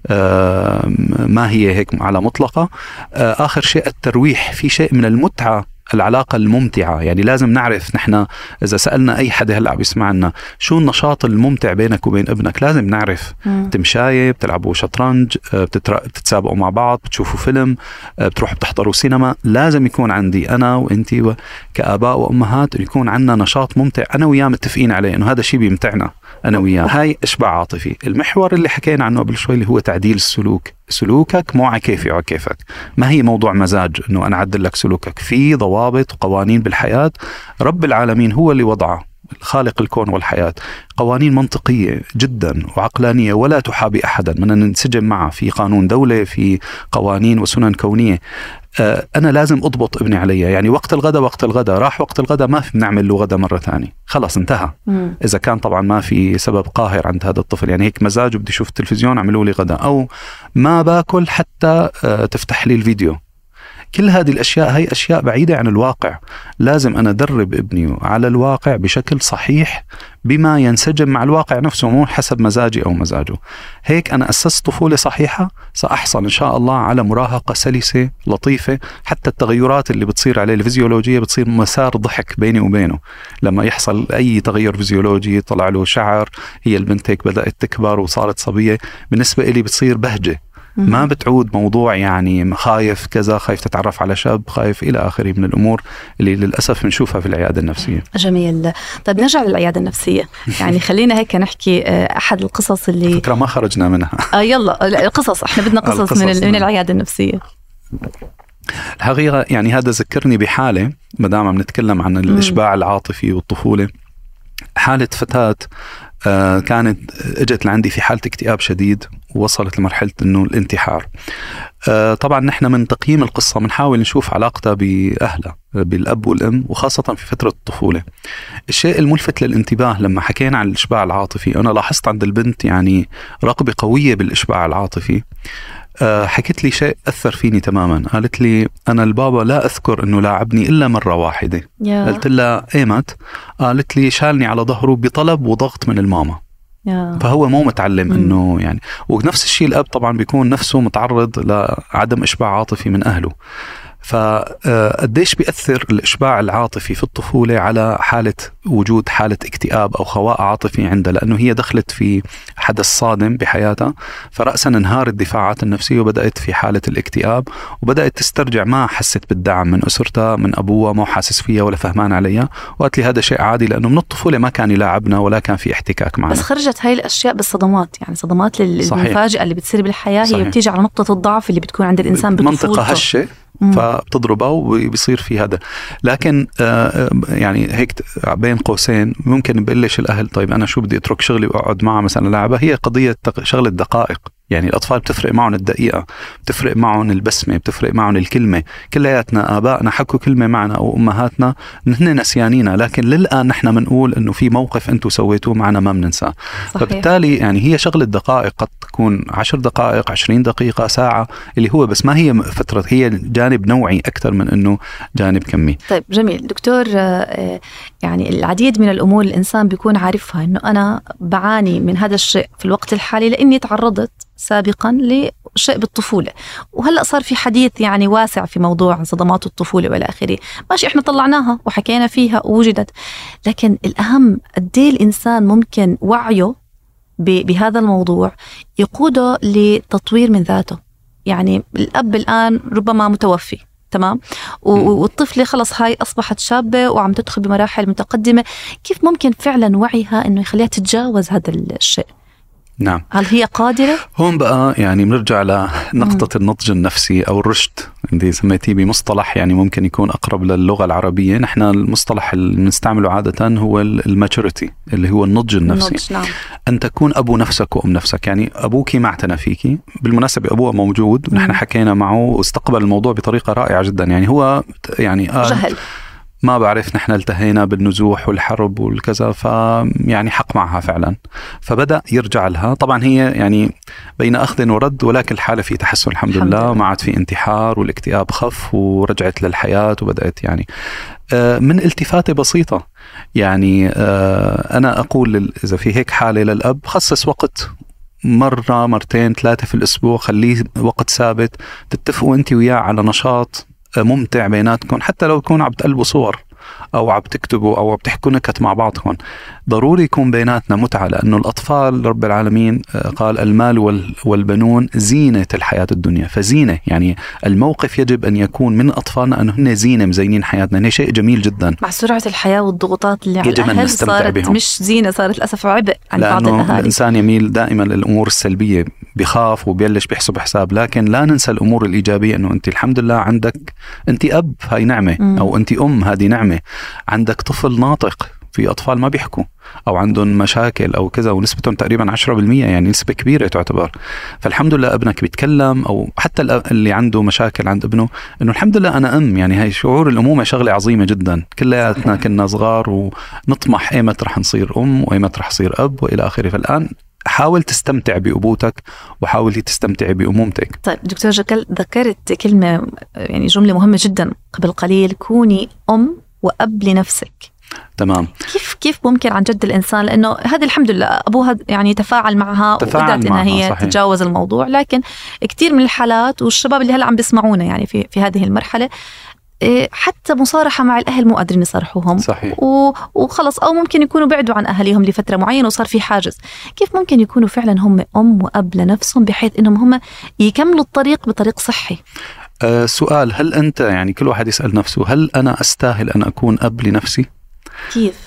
ما هي هيك على مطلقة. آخر شيء الترويح، في شيء من المتعة، العلاقة الممتعة. يعني لازم نعرف نحن إذا سألنا أي حدا هلأ بيسمعنا شو النشاط الممتع بينك وبين ابنك، لازم نعرف. تمشاية، بتلعبوا شطرنج، بتتسابقوا مع بعض، بتشوفوا فيلم، بتروحوا بتحضروا سينما. لازم يكون عندي أنا وإنتي كآباء وأمهات يكون عندنا نشاط ممتع أنا وياه متفقين عليه إنه هذا شيء بيمتعنا أنا وياه. هاي إشباع عاطفي. المحور اللي حكينا عنه قبل شوي اللي هو تعديل السلوك. سلوكك مو على كيفي وعلى كيفك، ما هي موضوع مزاج إنه أنا أعدل لك سلوكك. في ضوابط وقوانين بالحياة رب العالمين هو اللي وضعها، خالق الكون والحياة. قوانين منطقية جدا وعقلانية ولا تحابي أحدا، بدنا ننسجم معها. في قانون دولة، في قوانين وسنن كونية. أنا لازم أضبط ابني عليها. يعني وقت الغداء راح وقت الغداء، ما في بنعمل له غداء مرة ثانية، خلاص انتهى. إذا كان طبعا ما في سبب قاهر عند هذا الطفل، يعني هيك مزاج وبدي أشوف التلفزيون عملوا لي غداء، أو ما باكل حتى تفتح لي الفيديو. كل هذه الأشياء هي أشياء بعيدة عن الواقع. لازم أنا أدرب ابني على الواقع بشكل صحيح بما ينسجم مع الواقع نفسه، مو حسب مزاجي أو مزاجه. هيك أنا أسست طفولة صحيحة، سأحصل إن شاء الله على مراهقة سلسة لطيفة. حتى التغيرات اللي بتصير عليه الفيزيولوجية بتصير مسار ضحك بيني وبينه. لما يحصل أي تغير فيزيولوجي، طلع له شعر، هي البنت هيك بدأت تكبر وصارت صبية، بالنسبة إلي بتصير بهجة. ما بتعود موضوع يعني خايف كذا، خايف تتعرف على شاب، خايف إلى آخره من الأمور اللي للأسف نشوفها في العيادة النفسية. جميل. طيب نرجع للعيادة النفسية. يعني خلينا هيك نحكي أحد القصص اللي فكرة ما خرجنا منها. يلا قصص، احنا بدنا قصص من العيادة النفسية. الحقيقة يعني هذا ذكرني بحالة، مدام عم نتكلم عن الإشباع العاطفي والطفولة. حالة فتاة كانت اجت لعندي في حالة اكتئاب شديد، ووصلت لمرحلة انه الانتحار. طبعا نحن من تقييم القصة بنحاول نشوف علاقتها بأهلها، بالأب والأم، وخاصة في فترة الطفولة. الشيء الملفت للانتباه لما حكينا عن الإشباع العاطفي، أنا لاحظت عند البنت يعني رغبة قوية بالإشباع العاطفي. حكت لي شيء أثر فيني تماما. قالت لي أنا البابا لا أذكر أنه لاعبني إلا مرة واحدة. قلت لها إيمت؟ قالت لي شالني على ظهره بطلب وضغط من الماما. فهو مو متعلم أنه يعني. ونفس الشيء الأب طبعا بيكون نفسه متعرض لعدم إشباع عاطفي من أهله. فقديش بيأثر الإشباع العاطفي في الطفولة على وجود حالة اكتئاب أو خواء عاطفي عندها، لأنه هي دخلت في حدث صادم بحياتها، فرأسا انهار الدفاعات النفسية وبدأت في حالة الاكتئاب، وبدأت تسترجع. ما حست بالدعم من أسرتها، من أبوها، ما حاسس فيها ولا فهمان عليها. وقالت لي هذا شيء عادي، لأنه من الطفولة ما كان يلاعبنا ولا كان في احتكاك معنا. بس خرجت هاي الأشياء بالصدمات، يعني صدمات المفاجئة اللي بتصير بالحياة. صحيح. هي بتيجي على نقطة الضعف اللي بتكون عند الإنسان بطفولته. منطقة هشة فبتضربه وبيصير في هذا. لكن يعني هيك بين قوسين ممكن نبلش الأهل طيب أنا شو بدي أترك شغلي وأقعد معه مثلا لعبة؟ هي قضية شغلة دقائق. يعني الأطفال بتفرق معهم الدقيقة، بتفرق معهم البسمة، بتفرق معهم الكلمة. كلياتنا آبائنا حكوا كلمة معنا أو أمهاتنا نحن نسيانينا، لكن للآن نحن منقول إنه في موقف أنتوا سويتوه معنا ما بننساه. فبالتالي يعني هي شغلة دقائق، قد تكون 10 دقائق 20 دقيقة ساعة اللي هو، بس ما هي فترة، هي جانب نوعي أكثر من إنه جانب كمي. طيب جميل دكتور. يعني العديد من الأمور الإنسان بيكون عارفها إنه أنا بعاني من هذا الشيء في الوقت الحالي لأني تعرضت سابقا لشيء بالطفولة، وهلأ صار في حديث يعني واسع في موضوع صدمات الطفولة والى آخره. ماشي إحنا طلعناها وحكينا فيها ووجدت، لكن الأهم قديه الإنسان ممكن وعيه بهذا الموضوع يقوده لتطوير من ذاته. يعني الأب الآن ربما متوفي، تمام، والطفلة خلص هاي أصبحت شابة وعم تدخل بمراحل متقدمة، كيف ممكن فعلا وعيها إنه يخليها تتجاوز هذا الشيء؟ نعم. هل هي قادرة؟ هون بقى يعني بنرجع لنقطة النضج النفسي أو الرشد اللي سميتيه بمصطلح يعني ممكن يكون أقرب للغة العربية. نحن المصطلح اللي نستعمله عادة هو الماتوريتي اللي هو النضج النفسي. نعم. أن تكون أبو نفسك وأم نفسك. يعني أبوك ما اعتنى فيكي، بالمناسبة أبوه موجود ونحن حكينا معه واستقبل الموضوع بطريقة رائعة جدا. يعني هو يعني جهل، ما بعرف، نحن التهينا بالنزوح والحرب والكذا، فيعني حق معها فعلا، فبدأ يرجع لها. طبعا هي يعني بين أخذ ورد، ولكن الحالة في تحسن الحمد لله. ما عاد في انتحار والإكتئاب خف ورجعت للحياة وبدأت يعني من التفاتة بسيطة. يعني أنا أقول إذا في هيك حالة للأب، خصص وقت مرة مرتين 3 في الأسبوع، خليه وقت ثابت تتفقوا أنت وياه على نشاط ممتع بيناتكم، حتى لو يكون عم تقلبوا صور أو عم تكتبوا أو عم تحكوا نكت مع بعضكم. ضروري يكون بيناتنا متعة، لأنه الأطفال رب العالمين قال المال والبنون زينة الحياة الدنيا. فزينة يعني الموقف يجب أن يكون من أطفالنا أنه هن زينة مزينين حياتنا. هي شيء جميل جدا. مع سرعة الحياة والضغوطات اللي على الأهل صارت بهم. مش زينة، صارت للأسف عبء عن بعض الأهالي. الإنسان يميل دائما للأمور السلبية، بخاف وبيلش بيحسب حساب. لكن لا ننسى الأمور الإيجابية، أنه أنت الحمد لله عندك، أنت أب هاي نعمة، أو أنت أم هذه نعمة. عندك طفل ناطق، في أطفال ما بيحكوا أو عندهم مشاكل أو كذا، ونسبتهم تقريبا 10%، يعني نسبة كبيرة تعتبر. فالحمد لله ابنك بيتكلم، أو حتى اللي عنده مشاكل عند ابنه، إنه الحمد لله أنا أم. يعني هاي شعور الأمومة شغلة عظيمة جدا. كلياتنا كنا صغار ونطمح إيمت رح نصير أم وإيمت رح نصير أب وإلى آخره. فالآن حاول تستمتع بأبوتك وحاولي تستمتعي بأمومتك. طيب دكتور جكل، ذكرت كلمة يعني جملة مهمة جدا قبل قليل، كوني أم وأب لنفسك. تمام. كيف ممكن عن جد الإنسان، لأنه هذه الحمد لله أبوها يعني تفاعل معها وقدرت إنها هي صحيح. تتجاوز الموضوع. لكن كتير من الحالات، والشباب اللي هلأ عم بيسمعونا يعني في هذه المرحلة، حتى مصارحة مع الأهل مو قادرين يصارحوهم. صحيح. وخلص، أو ممكن يكونوا بعدوا عن أهليهم لفترة معينة وصار في حاجز. كيف ممكن يكونوا فعلا هم أم وأب لنفسهم بحيث إنهم هم يكملوا الطريق بطريق صحي؟ سؤال، هل أنت يعني كل واحد يسأل نفسه، هل أنا أستاهل أن أكون أب لنفسي؟ كيف؟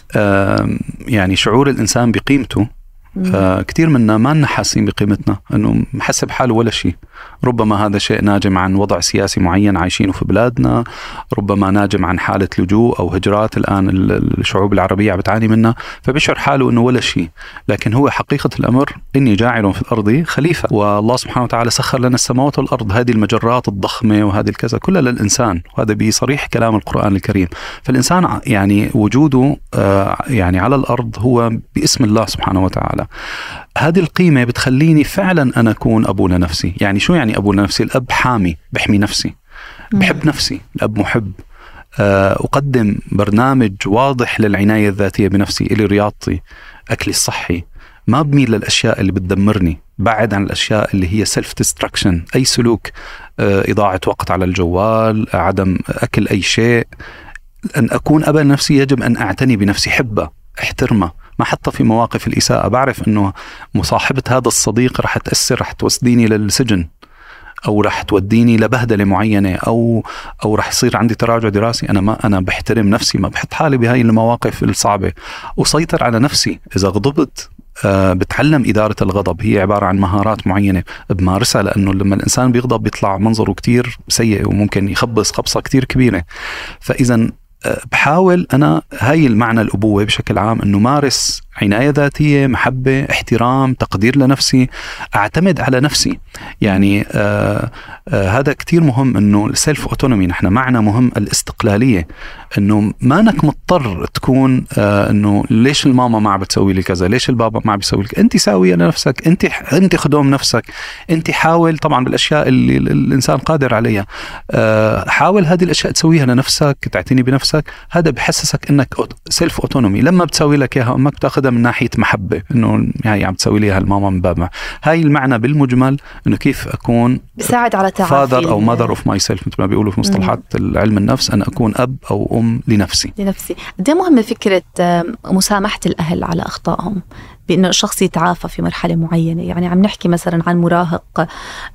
يعني شعور الإنسان بقيمته. كتير منا ما لنا حاسين بقيمتنا، أنه محسب حاله ولا شيء. ربما هذا شيء ناجم عن وضع سياسي معين عايشينه في بلادنا، ربما ناجم عن حالة لجوء أو هجرات الآن الشعوب العربية عم بتعاني منها، فبيشعر حاله أنه ولا شيء. لكن هو حقيقة الأمر إني جاعل في الأرض خليفة، والله سبحانه وتعالى سخر لنا السماوات والأرض، هذه المجرات الضخمة وهذه الكذا كلها للإنسان، وهذا بصريح كلام القرآن الكريم. فالإنسان يعني وجوده يعني على الأرض هو باسم الله سبحانه وتعالى. هذه القيمة بتخليني فعلا أنا أكون أبو لنفسي. يعني شو يعني أبو لنفسي؟ الأب حامي، بحمي نفسي، بحب نفسي. الأب محب. أقدم برنامج واضح للعناية الذاتية بنفسي، إلي رياضتي، أكلي الصحي، ما بميل للأشياء اللي بتدمرني، بعد عن الأشياء اللي هي self destruction، أي سلوك، إضاعة وقت على الجوال، عدم أكل أي شيء. أن أكون أبا لنفسي يجب أن أعتني بنفسي، حبة، احترمه، ما حتى في مواقف الإساءة بعرف أنه مصاحبة هذا الصديق رح تأثر، رح توسديني للسجن، أو رح توديني لبهدلة معينة أو رح يصير عندي تراجع دراسي، أنا بحترم نفسي، ما بحط حالي بهاي المواقف الصعبة، وسيطر على نفسي. إذا غضبت بتعلم إدارة الغضب، هي عبارة عن مهارات معينة بمارسها، لأنه لما الإنسان بيغضب بيطلع منظره كتير سيء وممكن يخبص خبصة كتير كبيرة. فإذا بحاول أنا، هاي المعنى الأبوة بشكل عام، أنه مارس عناية ذاتية، محبة، احترام، تقدير لنفسي، أعتمد على نفسي. يعني هذا كتير مهم، أنه السيلف أوتونومي، نحن معنى مهم الاستقلالية، أنه ما أنك مضطر تكون أنه ليش الماما ما بتسوي لي كذا، ليش البابا ما بيسوي لك، أنت ساوية لنفسك، أنت خدوم نفسك، أنت حاول طبعا بالأشياء اللي الإنسان قادر عليها، حاول هذه الأشياء تسويها لنفسك، تعتني بنفسك. هذا بحسسك أنك سيلف أوتونومي. لما بتسوي لك إياها أمك بتاخذها من ناحية محبة، إنه هاي عم تسوي لي الماما من بابا. هاي المعنى بالمجمل، إنه كيف أكون بساعد على تعافي father أو mother of myself مثل ما بيقولوا في مصطلحات علم النفس، أنا أكون أب أو أم لنفسي. ده مهم فكرة مسامحة الأهل على أخطائهم، بأنه الشخص يتعافى في مرحلة معينة. يعني عم نحكي مثلا عن مراهق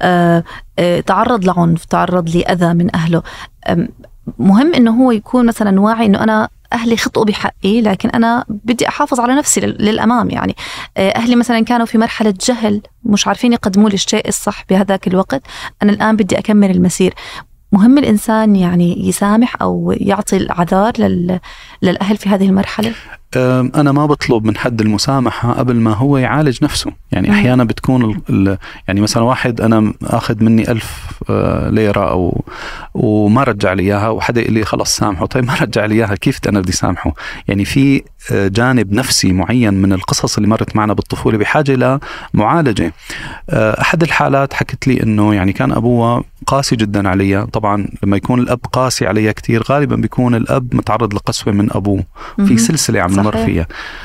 تعرض لعنف، تعرض لأذى من أهله، مهم إنه هو يكون مثلا واعي إنه أنا أهلي خطئوا بحقي، لكن أنا بدي أحافظ على نفسي للأمام. يعني أهلي مثلا كانوا في مرحلة جهل، مش عارفين يقدموا لي الشيء الصح بهذاك الوقت، أنا الآن بدي أكمل المسير. مهم الإنسان يعني يسامح أو يعطي الأعذار للأهل في هذه المرحلة. أنا ما بطلب من حد المسامحة قبل ما هو يعالج نفسه. يعني أحيانا بتكون يعني مثلا واحد أنا أخذ مني 1000 ليرة وما رجع لي إياها، وحدا يقول لي خلص سامحه. طيب ما رجع لي إياها، كيف أنا بدي سامحه؟ يعني في جانب نفسي معين من القصص اللي مرت معنا بالطفولة بحاجة لمعالجة. أحد الحالات حكت لي إنه يعني كان أبوه قاسي جدا عليا. طبعا لما يكون الأب قاسي عليا كتير، غالبا بيكون الأب متعرض لقسوة من أبوه، في سلسلة عم نمر فيها.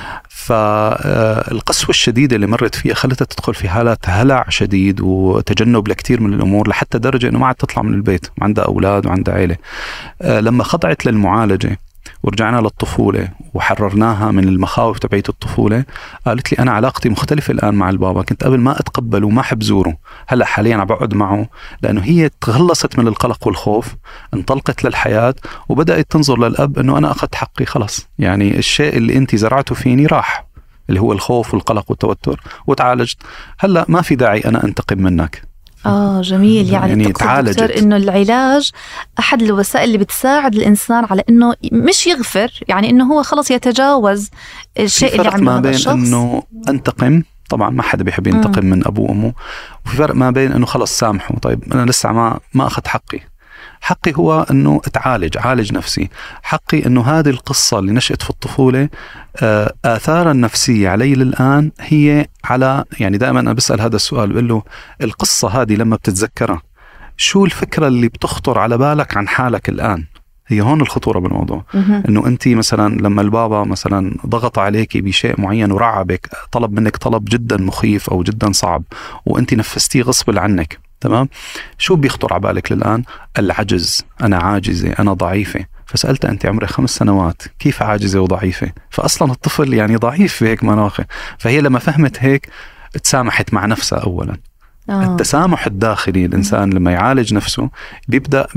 فالقسوة الشديدة اللي مرت فيها خلتها تدخل في حالات هلع شديد وتجنب لكثير من الأمور، لحتى درجة إنه ما عاد تطلع من البيت، عندها أولاد وعندها عائلة. لما خضعت للمعالجة ورجعنا للطفولة وحررناها من المخاوف تبعية الطفولة، قالت لي أنا علاقتي مختلفة الآن مع البابا. كنت قبل ما أتقبل وما أحب زوره، هلأ حاليا بقعد معه، لأنه هي تخلصت من القلق والخوف، انطلقت للحياة وبدأت تنظر للأب أنه أنا أخذت حقي خلص. يعني الشيء اللي أنت زرعته فيني راح، اللي هو الخوف والقلق والتوتر، وتعالجت. هلأ ما في داعي أنا أنتقم منك. جميل. يعني تقصد دكتور إنه العلاج أحد الوسائل اللي بتساعد الإنسان على إنه مش يغفر، يعني إنه هو خلص يتجاوز الشيء اللي عمله هذا الشخص. ما بين إنه أنتقم، طبعا ما حدا بيحب ينتقم من أبوه وأمه، وفي فرق ما بين إنه خلص سامحه. طيب أنا لسه ما أخذ حقي هو أنه عالج نفسي. حقي أنه هذه القصة اللي نشأت في الطفولة آثارا النفسية علي للآن هي على، يعني دائما أنا بسأل هذا السؤال، بقول له القصة هذه لما بتتذكرها شو الفكرة اللي بتخطر على بالك عن حالك الآن؟ هي هون الخطورة بالموضوع. أنه أنت مثلا لما البابا مثلا ضغط عليك بشيء معين ورعبك، طلب منك طلب جدا مخيف أو جدا صعب، وأنت نفذتيه غصب عنك، تمام؟ شو بيخطر على بالك للآن؟ العجز، أنا عاجزة، أنا ضعيفة. فسألت أنت عمرك 5 سنوات، كيف عاجزة وضعيفة؟ فأصلا الطفل يعني ضعيف في هيك مناخ. فهي لما فهمت هيك تسامحت مع نفسها أولا. التسامح الداخلي، الإنسان لما يعالج نفسه بيبدأ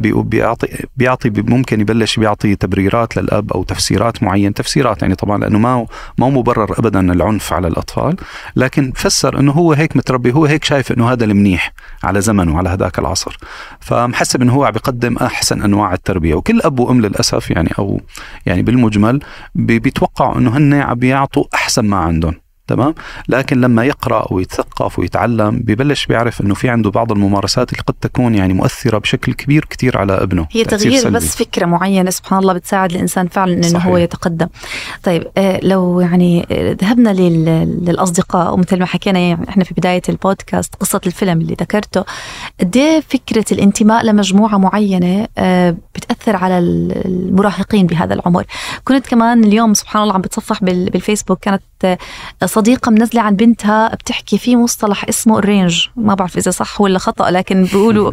بيعطي ممكن يبلش بيعطي تبريرات للأب أو تفسيرات معينة، تفسيرات يعني طبعا لأنه ما مبرر أبدا العنف على الأطفال، لكن فسر أنه هو هيك متربي، هو هيك شايف أنه هذا المنيح على زمنه على هذاك العصر، فمحسب أنه هو بيقدم أحسن أنواع التربية. وكل أب وأم للأسف يعني بالمجمل بيتوقعوا أنه هن بيعطوا أحسن ما عندهم، تمام؟ لكن لما يقرأ ويتثقف ويتعلم بيبلش بيعرف انه في عنده بعض الممارسات اللي قد تكون يعني مؤثرة بشكل كبير كتير على ابنه. هي تغيير بس فكرة معينة سبحان الله بتساعد الإنسان فعلا انه صحيح. هو يتقدم. طيب لو يعني ذهبنا للأصدقاء، ومثل ما حكينا يعني احنا في بداية البودكاست قصة الفيلم اللي ذكرته، قديه فكرة الانتماء لمجموعة معينة بتأثر على المراهقين بهذا العمر. كنت كمان اليوم سبحان الله عم بتصفح بالفيسبوك، كانت صديقة منزلة عن بنتها بتحكي في مصطلح اسمه الرينج، ما بعرف إذا صح ولا خطأ، لكن بيقولوا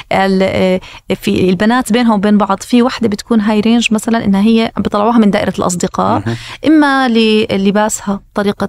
في البنات بينهم وبين بعض في واحدة بتكون هاي رينج مثلا إنها هي بيطلعوها من دائرة الأصدقاء، إما للباسها، طريقة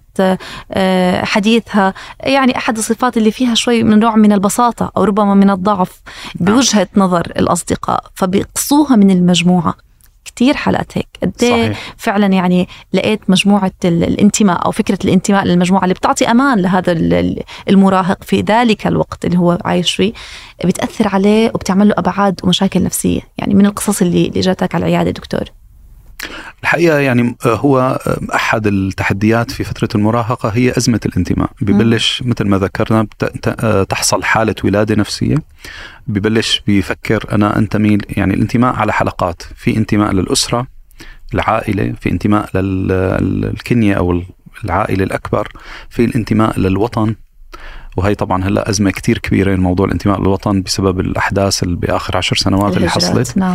حديثها، يعني أحد الصفات اللي فيها شوي من نوع من البساطة أو ربما من الضعف بوجهة نظر الأصدقاء، فبيقصوها من المجموعة. كتير حلقات هيك قد فعلا يعني لقيت مجموعة الانتماء أو فكرة الانتماء للمجموعة اللي بتعطي أمان لهذا المراهق في ذلك الوقت اللي هو عايش فيه، بتأثر عليه وبتعمل له أبعاد ومشاكل نفسية. يعني من القصص اللي جاتك على العيادة دكتور؟ الحقيقة يعني هو أحد التحديات في فترة المراهقة هي أزمة الانتماء. ببلش مثل ما ذكرنا تحصل حالة ولادة نفسية، ببلش بيفكر أنا أنتمي، يعني الانتماء على حلقات، في انتماء للأسرة العائلة، في انتماء للكنية أو العائلة الأكبر، في الانتماء للوطن. وهي طبعا هلا أزمة كتير كبيرة موضوع الانتماء للوطن بسبب الأحداث اللي بآخر 10 سنوات اللي حصلت. نعم.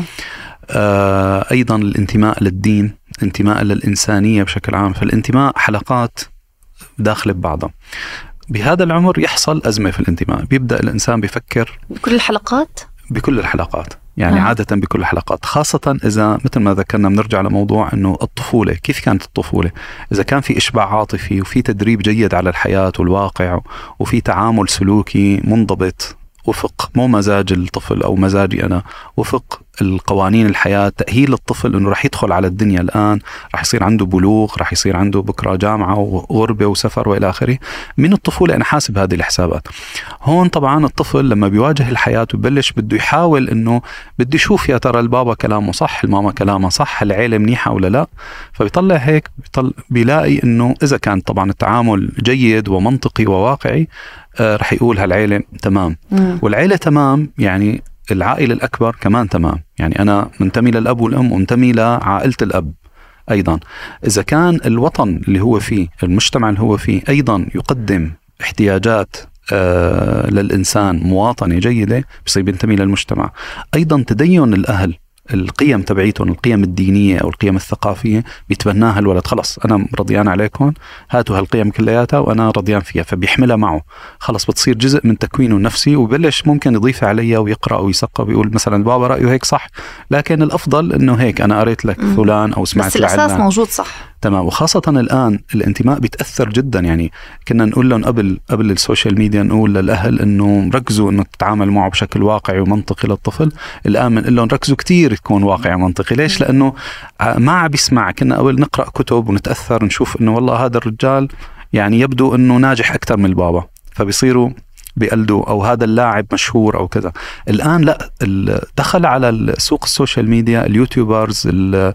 أيضا الانتماء للدين، انتماء للإنسانية بشكل عام. فالانتماء حلقات داخل ببعضها. بهذا العمر يحصل أزمة في الانتماء، بيبدأ الإنسان بيفكر بكل الحلقات، بكل الحلقات يعني عادة بكل الحلقات، خاصة إذا مثل ما ذكرنا بنرجع لموضوع أنه الطفولة، كيف كانت الطفولة؟ إذا كان في إشباع عاطفي وفي تدريب جيد على الحياة والواقع وفي تعامل سلوكي منضبط وفق مو مزاج الطفل أو مزاجي أنا، وفق القوانين الحياة، تأهيل الطفل أنه رح يدخل على الدنيا الآن، رح يصير عنده بلوغ، رح يصير عنده بكرة جامعة وغربة وسفر وإلى آخره. من الطفولة أنا حاسب هذه الحسابات. هون طبعا الطفل لما بيواجه الحياة وبلش بده يحاول أنه بدي يشوف يا ترى البابا كلامه صح، الماما كلامه صح، العيلة منيحة ولا لا. فبيطلع هيك بيلاقي أنه إذا كان طبعا التعامل جيد ومنطقي وواقعي رح يقول هالعيلة تمام. والعيلة تمام يعني العائلة الأكبر كمان تمام، يعني أنا منتمي للأب والأم ومنتمي لعائلة الأب أيضا. إذا كان الوطن اللي هو فيه، المجتمع اللي هو فيه أيضا يقدم احتياجات للإنسان مواطنة جيدة، بصير بينتمي للمجتمع. أيضا تدين الأهل، القيم تبعيتهم، القيم الدينية أو القيم الثقافية بيتبناها الولد. خلص أنا رضيان عليكم، هاتوا هالقيم كلياتها وأنا رضيان فيها، فبيحملها معه. خلص بتصير جزء من تكوينه النفسي، وبلش ممكن يضيفها عليها ويقرأ ويثقف ويقول مثلا البابا رأيه هيك صح، لكن الأفضل إنه هيك أنا قريت لك فلان أو سمعت بس الأساس موجود صح. تمام. وخاصة الآن الانتماء بيتأثر جدا. يعني كنا نقول لهم قبل السوشيال ميديا، نقول للأهل إنه ركزوا إنه تتعامل معه بشكل واقعي ومنطقي للطفل. الآن بنقول لهم ركزوا كتير تكون واقعي ومنطقي. ليش؟ لأنه ما بيسمع. كنا قبل نقرأ كتب ونتأثر نشوف إنه والله هذا الرجال يعني يبدو إنه ناجح أكثر من البابا، فبيصيروا بيقلدوا، أو هذا اللاعب مشهور أو كذا. الآن لا، دخل على سوق السوشيال ميديا اليوتيوبرز،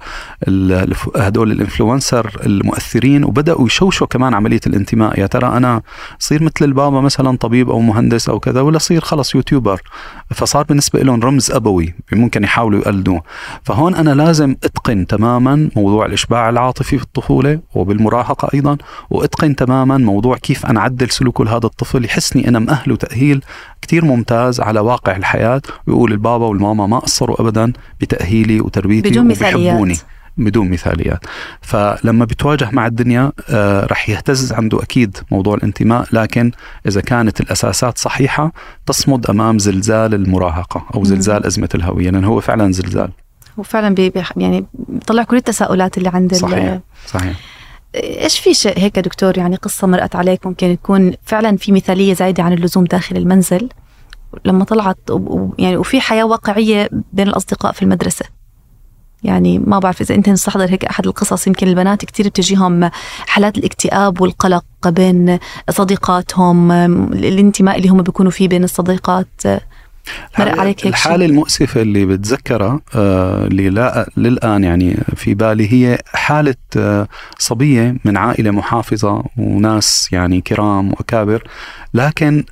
هدول الانفلونسر المؤثرين، وبدأوا يشوشوا كمان عملية الانتماء. يا ترى أنا صير مثل البابا مثلا طبيب أو مهندس أو كذا، ولا صير خلص يوتيوبر؟ فصار بالنسبة لهم رمز أبوي ممكن يحاولوا يقلدوه. فهون أنا لازم أتقن تماما موضوع الإشباع العاطفي في الطفولة وبالمراهقة أيضا، وأتقن تماما موضوع كيف أنا أعدل سلوكه لهذا الطفل، يحسني أنا مأهل تأهيل كتير ممتاز على واقع الحياة، ويقول البابا والماما ما قصروا أبدا بتأهيلي وتربيتي وبيحبوني بدون مثاليات. فلما بتواجه مع الدنيا رح يهتز عنده أكيد موضوع الانتماء، لكن إذا كانت الأساسات صحيحة تصمد أمام زلزال المراهقة أو زلزال أزمة الهوية، لأن هو فعلا زلزال. هو فعلا يعني بيطلع كل التساؤلات اللي عند. صحيح. إيش في شيء هيك دكتور، يعني قصة مرأت عليك ممكن تكون فعلا في مثالية زايدة عن اللزوم داخل المنزل لما طلعت يعني وفي حياة واقعية بين الأصدقاء في المدرسة؟ يعني ما بعرف إذا أنت مستحضر هيك أحد القصص. يمكن البنات كتير بتجيهم حالات الاكتئاب والقلق بين صديقاتهم، الانتماء اللي هم بيكونوا فيه بين الصديقات. مرق عليك هيك الحالة المؤسفة اللي بتذكرها اللي لا للآن يعني في بالي، هي حالة صبية من عائلة محافظة وناس يعني كرام وأكابر، لكن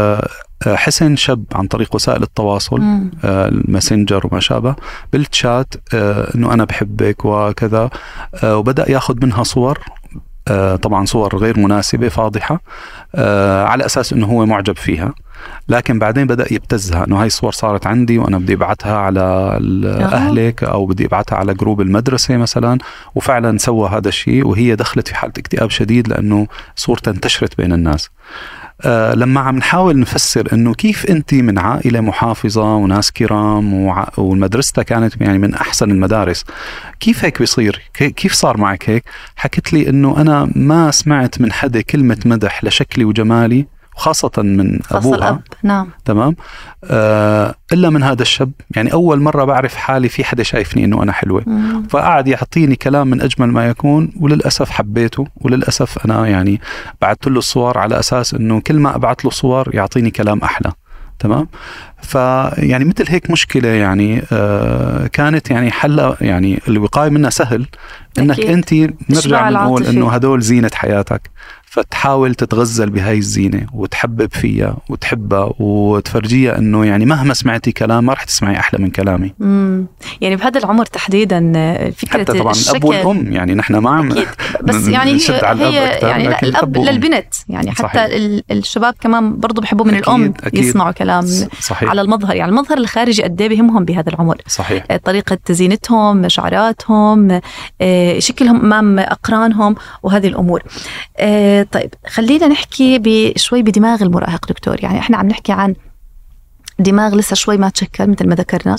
حسن شاب عن طريق وسائل التواصل الماسنجر وما شابه بالتشات انه انا بحبك وكذا، وبدأ ياخذ منها صور، طبعا صور غير مناسبة فاضحة، على اساس انه هو معجب فيها. لكن بعدين بدأ يبتزها إنه هاي الصور صارت عندي وأنا بدي أبعتها على أهلك أو بدي أبعتها على جروب المدرسة مثلا. وفعلا سوى هذا الشيء وهي دخلت في حالة اكتئاب شديد لأنه صورتها انتشرت بين الناس. لما عم نحاول نفسر إنه كيف أنت من عائلة محافظة وناس كرام والمدرسة كانت يعني من أحسن المدارس، كيف هيك بيصير؟ كيف صار معك هيك؟ حكت لي إنه أنا ما سمعت من حدا كلمة مدح لشكلي وجمالي، وخاصة من أبوها. الأب. نعم. تمام. إلا من هذا الشاب. يعني أول مرة بعرف حالي في حدا شايفني إنه أنا حلوة. فقعد يعطيني كلام من أجمل ما يكون، وللأسف حبيته، وللأسف أنا يعني بعت له الصور على أساس إنه كل ما أبعت له صور يعطيني كلام أحلى. تمام. فيعني مثل هيك مشكلة يعني كانت يعني حل يعني الوقاية منها سهل، إنك أنت نرجع نقول إنه هدول زينة حياتك، فتحاول تتغزل بهاي الزينة وتحبب فيها وتحبها وتفرجيها إنه يعني مهما سمعتي كلام ما رح تسمعي أحلى من كلامي. يعني بهذا العمر تحديدا فكرة حتى طبعا الأب والأم يعني نحن ما عم بس يعني هي يعني الأب للبنت يعني حتى صحيح. الشباب كمان برضو بيحبوا من الأم يسمعوا كلام صحيح. على المظهر، يعني المظهر الخارجي قد ايه بيهمهم بهذا العمر. صحيح. طريقة زينتهم، شعراتهم، شكلهم أمام أقرانهم وهذه الأمور. طيب خلينا نحكي شوي بدماغ المراهق دكتور. يعني احنا عم نحكي عن دماغ لسه شوي ما تشكل مثل ما ذكرنا.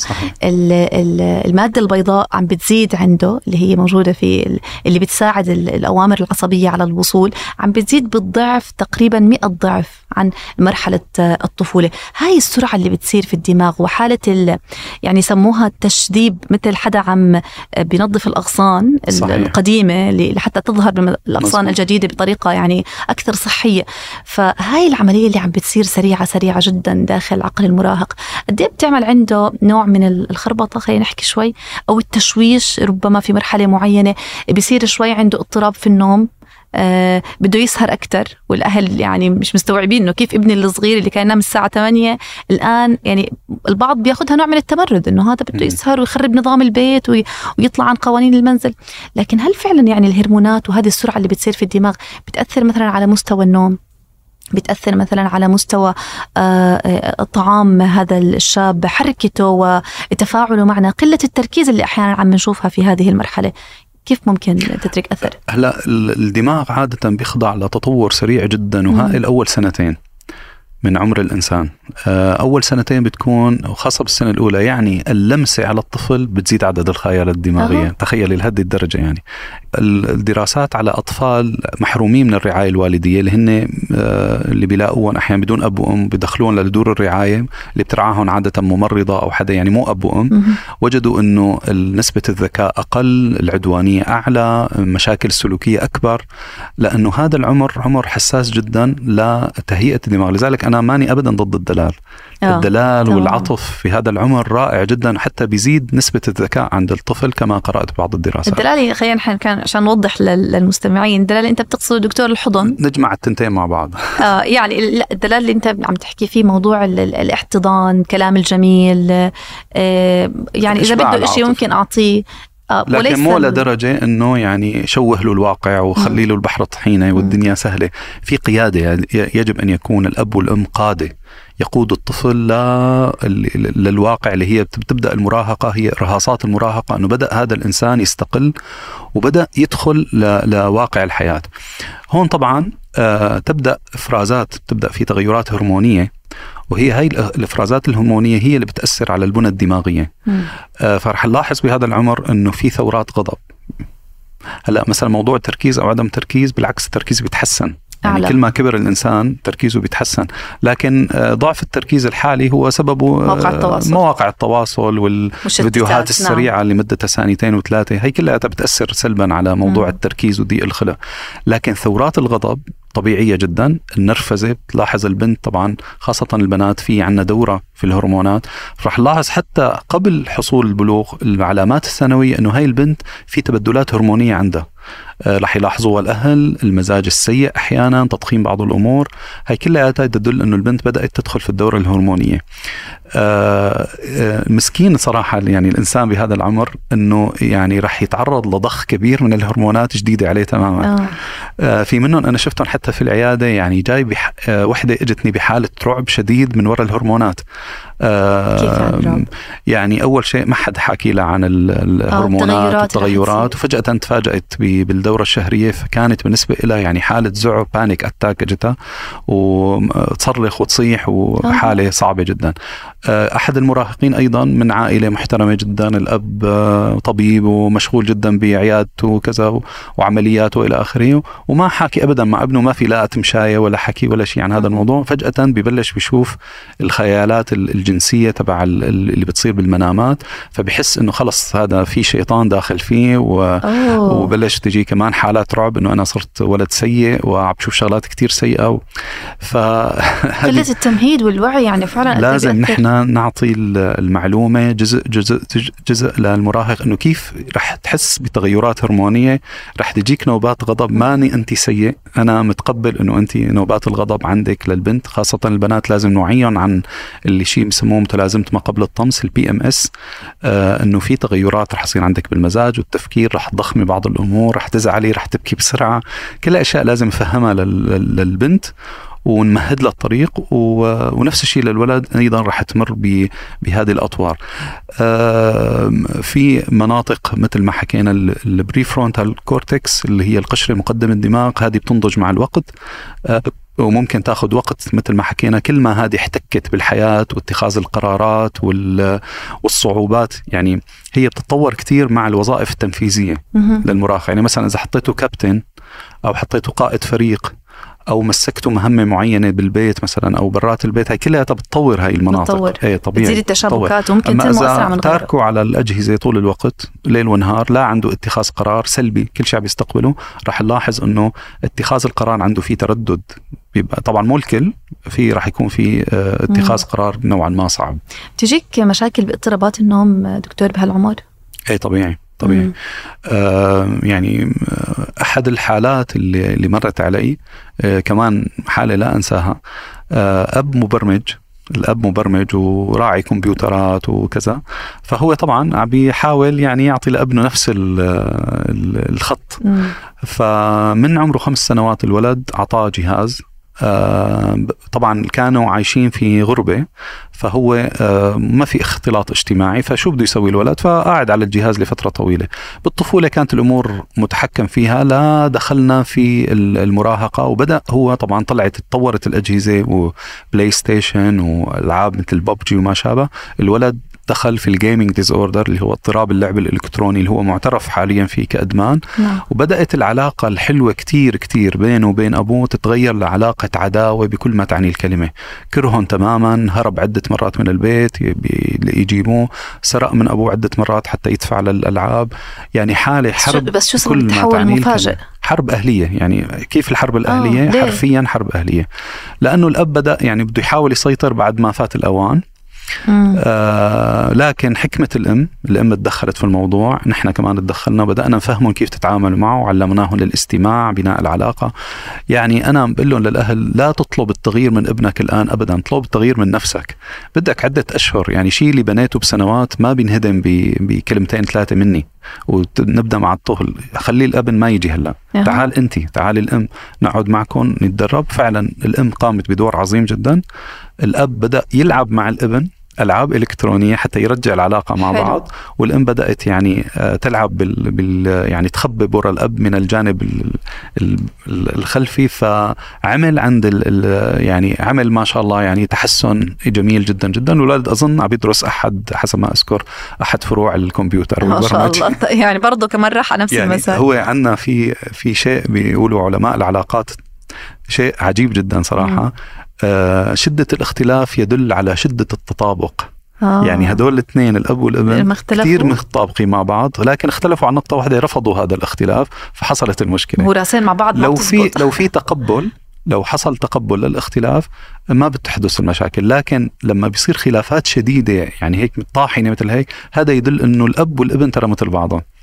المادة البيضاء عم بتزيد عنده، اللي هي موجودة في اللي بتساعد الأوامر العصبية على الوصول، عم بتزيد بالضعف تقريبا 100 ضعف عن مرحلة الطفولة. هاي السرعة اللي بتصير في الدماغ وحالة يعني يسموها التشذيب، مثل حدا عم بينظف الأغصان صحيح. القديمة لحتى تظهر الأغصان الجديدة بطريقة يعني أكثر صحية. فهاي العملية اللي عم بتصير سريعة جدا داخل عقل المراهق قد ايه بتعمل عنده نوع من الخربطة، خلينا نحكي شوي، أو التشويش. ربما في مرحلة معينة بيصير شوي عنده اضطراب في النوم، بده يسهر أكتر، والأهل يعني مش مستوعبين إنه كيف ابني الصغير اللي كان ينام الساعة 8 الآن يعني البعض بياخدها نوع من التمرد، إنه هذا بده يسهر ويخرب نظام البيت ويطلع عن قوانين المنزل. لكن هل فعلا يعني الهرمونات وهذه السرعة اللي بتصير في الدماغ بتأثر مثلا على مستوى النوم، بتأثر مثلا على مستوى طعام هذا الشاب، حركته وتفاعله معنا، قلة التركيز اللي أحيانا عم نشوفها في هذه المرحلة، كيف ممكن تترك أثر؟ هلا الدماغ عادة بيخضع لتطور سريع جدا، وهاي الأول سنتين من عمر الإنسان. أول سنتين بتكون وخاصة بالسنة الأولى يعني اللمسة على الطفل بتزيد عدد الخلايا الدماغية. تخيلي لهذه الدرجة. يعني الدراسات على أطفال محرومين من الرعاية الوالدية اللي هن اللي بيلاقوهم أحيانا بدون أب وأم، بدخلون لدور الرعاية اللي بترعاهم عادة ممرضة أو حدا يعني مو أب وأم، وجدوا أنه نسبة الذكاء أقل، العدوانية أعلى، مشاكل سلوكية أكبر، لأنه هذا العمر عمر حساس جدا لتهيئة الدماغ. لذلك أنا ماني أبدا ضد الدلال. الدلال والعطف في هذا العمر رائع جدا، حتى بيزيد نسبة الذكاء عند الطفل كما قرأت بعض الدراسات. الدلال خلينا كان عشان نوضح للمستمعين، الدلال أنت بتقصد دكتور الحضن، نجمع التنتين مع بعض. يعني لا، الدلال اللي أنت عم تحكي فيه موضوع الاحتضان، كلام الجميل، يعني إذا بده إشي ممكن أعطيه، لكن مو لدرجة إنه يعني شوه له الواقع وخلي له البحر طحينة والدنيا سهلة. في قيادة، يجب أن يكون الأب والأم قادة يقود الطفل للواقع اللي هي بتبدأ المراهقة، هي رهاصات المراهقة، أنه بدأ هذا الإنسان يستقل وبدأ يدخل لواقع الحياة. هون طبعا تبدأ إفرازات، تبدأ في تغيرات هرمونية، وهي هاي الإفرازات الهرمونية هي اللي بتأثر على البنى الدماغية. فرح نلاحظ بهذا العمر أنه في ثورات غضب. هلأ مثلا موضوع التركيز أو عدم التركيز، بالعكس التركيز بيتحسن، يعني كل ما كبر الإنسان تركيزه بيتحسن. لكن ضعف التركيز الحالي هو سببه مواقع التواصل والفيديوهات السريعة اللي مدتها 2 و3 هي كلها بتأثر سلبا على موضوع التركيز وضيق الخلق. لكن ثورات الغضب طبيعية جدا. النرفزة بتلاحظ البنت طبعا، خاصة البنات، في عنا دورة في الهرمونات، رح نلاحظ حتى قبل حصول البلوغ العلامات الثانوية أنه هاي البنت في تبدلات هرمونية عندها. راح يلاحظوها الأهل، المزاج السيء أحيانا، تضخيم بعض الأمور، هاي كلها تدل أنه البنت بدأت تدخل في الدورة الهرمونية. مسكين صراحة يعني الإنسان بهذا العمر أنه يعني راح يتعرض لضخ كبير من الهرمونات جديدة عليه تماما. في منهم أنا شفتهم حتى في العيادة، يعني جاي وحدة اجتني بحالة رعب شديد من وراء الهرمونات. يعني أول شيء ما حد حكي له عن الهرمونات والتغيرات، وفجأة تفاجأت بالدورة الشهرية، فكانت بالنسبة لها يعني حالة ذعر، بانيك أتاك اجتها، وتصرخ وتصيح، وحالة صعبة جدا. أحد المراهقين أيضا من عائلة محترمة جدا، الأب طبيب ومشغول جدا بعيادته وكذا وعملياته إلى آخره، وما حكي أبدا مع ابنه، ما في لا تمشاية ولا حكي ولا شيء عن هذا الموضوع. فجأة ببلش بيشوف الخيالات الجنسية تبع اللي بتصير بالمنامات، فبحس إنه خلص هذا في شيطان داخل فيه، وبلش تجي كمان حالات رعب إنه أنا صرت ولد سيء وعم بشوف شغلات كتير سيئة. قلة التمهيد والوعي يعني فعلا لازم نحن نعطي المعلومة جزء للمراهق، إنه كيف رح تحس بتغيرات هرمونية، رح تجيك نوبات غضب، ماني أنت سيء، أنا متقبل إنه أنت نوبات الغضب عندك. للبنت خاصة البنات لازم نوعيهم عن اللي شيء بسموه متلازمة ما قبل الطمس، الPMS، إنه في تغيرات رح يصير عندك بالمزاج والتفكير، رح تضخمي بعض الأمور، رح تزعلي، رح تبكي بسرعة، كل أشياء لازم نفهمها للبنت ونمهد له الطريق. ونفس الشيء للولد أيضا رح تمر بهذه الأطوار. في مناطق مثل ما حكينا البريفرونتال كورتكس اللي هي القشرة مقدم الدماغ، هذه بتنضج مع الوقت، وممكن تاخذ وقت مثل ما حكينا. كل ما هذه احتكت بالحياة واتخاذ القرارات والصعوبات، يعني هي بتتطور كتير مع الوظائف التنفيذية للمراهق. يعني مثلا إذا حطيته كابتن أو حطيته قائد فريق أو مسكته مهمة معينة بالبيت مثلا أو برات البيت، هاي كلها بتطور هاي المناطق. ايه طبيعي بتزيد التشابكات وممكن تنمو أسرع من غيره. تاركوا على الأجهزة طول الوقت ليل ونهار، لا عنده اتخاذ قرار سلبي، كل شيء بيستقبله، راح نلاحظ إنه اتخاذ القرار عنده فيه تردد. بيبقى طبعا مو الكل، في راح يكون في اتخاذ قرار نوعا ما صعب. تجيك مشاكل باضطرابات النوم دكتور بهالعمر؟ ايه طبيعي. يعني أحد الحالات اللي مرت علي كمان حالة لا أنساها. الأب مبرمج وراعي كمبيوترات وكذا، فهو طبعا عم بيحاول يعني يعطي لابنه نفس الخط. فمن عمره 5 سنوات الولد عطاه جهاز. طبعا كانوا عايشين في غربة، فهو ما في اختلاط اجتماعي، فشو بده يسوي الولد؟ فقاعد على الجهاز لفترة طويلة. بالطفولة كانت الأمور متحكم فيها، لا دخلنا في المراهقة، وبدأ هو طبعا تطورت الأجهزة وبلاي ستيشن وألعاب مثل ببجي وما شابه. الولد دخل في الجيمينج ديزوردر اللي هو اضطراب اللعب الإلكتروني اللي هو معترف حاليا فيه كأدمان. وبدأت العلاقة الحلوة كتير كتير بينه وبين أبوه تتغير لعلاقة عداوة بكل ما تعني الكلمة. كرهن تماما، هرب عدة مرات من البيت يجيبوه، سرق من أبوه عدة مرات حتى يدفع للألعاب. يعني حالة حرب، بس شو صار التحول المفاجئ؟ حرب أهلية. يعني كيف الحرب الأهلية؟ حرفيا حرب أهلية، لأنه الأب بدأ يعني بده يحاول يسيطر بعد ما فات الأوان. لكن حكمة الأم تدخلت في الموضوع، نحن كمان تدخلنا، بدأنا نفهمهم كيف تتعامل معه، وعلمناهم للاستماع، بناء العلاقة. يعني أنا بقول لهم للأهل لا تطلب التغيير من ابنك الآن أبدا، طلب التغيير من نفسك. بدك عدة أشهر، يعني شيء اللي بنيته بسنوات ما بينهدم بكلمتين 3 مني. ونبدأ مع الطفل، خلي الأب ما يجي هلا، تعال أنت، تعال الأم، نقعد معكم نتدرب. فعلا الأم قامت بدور عظيم جدا. الأب بدأ يلعب مع الابن ألعاب إلكترونية حتى يرجع العلاقة مع بعض. والأم بدأت يعني تلعب يعني تخبب وراء الأب من الجانب الخلفي. فعمل عند يعني عمل ما شاء الله يعني تحسن جميل جدا جدا. الولد أظن عم يدرس حسب ما أذكر أحد فروع الكمبيوتر ما شاء الله. يعني برضو كمان راح على نفس يعني المسار. هو عندنا في شيء بيقولوا علماء العلاقات، شيء عجيب جدا صراحة. شدة الاختلاف يدل على شدة التطابق. يعني هدول الاثنين الأب والابن كثير متطابقين مع بعض، لكن اختلفوا عن نقطة واحدة، رفضوا هذا الاختلاف، فحصلت المشكلة. وراسين مع بعض. لو في تقبل، لو حصل تقبل للاختلاف ما بتحدث المشاكل. لكن لما بيصير خلافات شديدة يعني هيك طاحنة مثل هيك، هذا يدل انه الأب والابن ترى مثل بعضهم.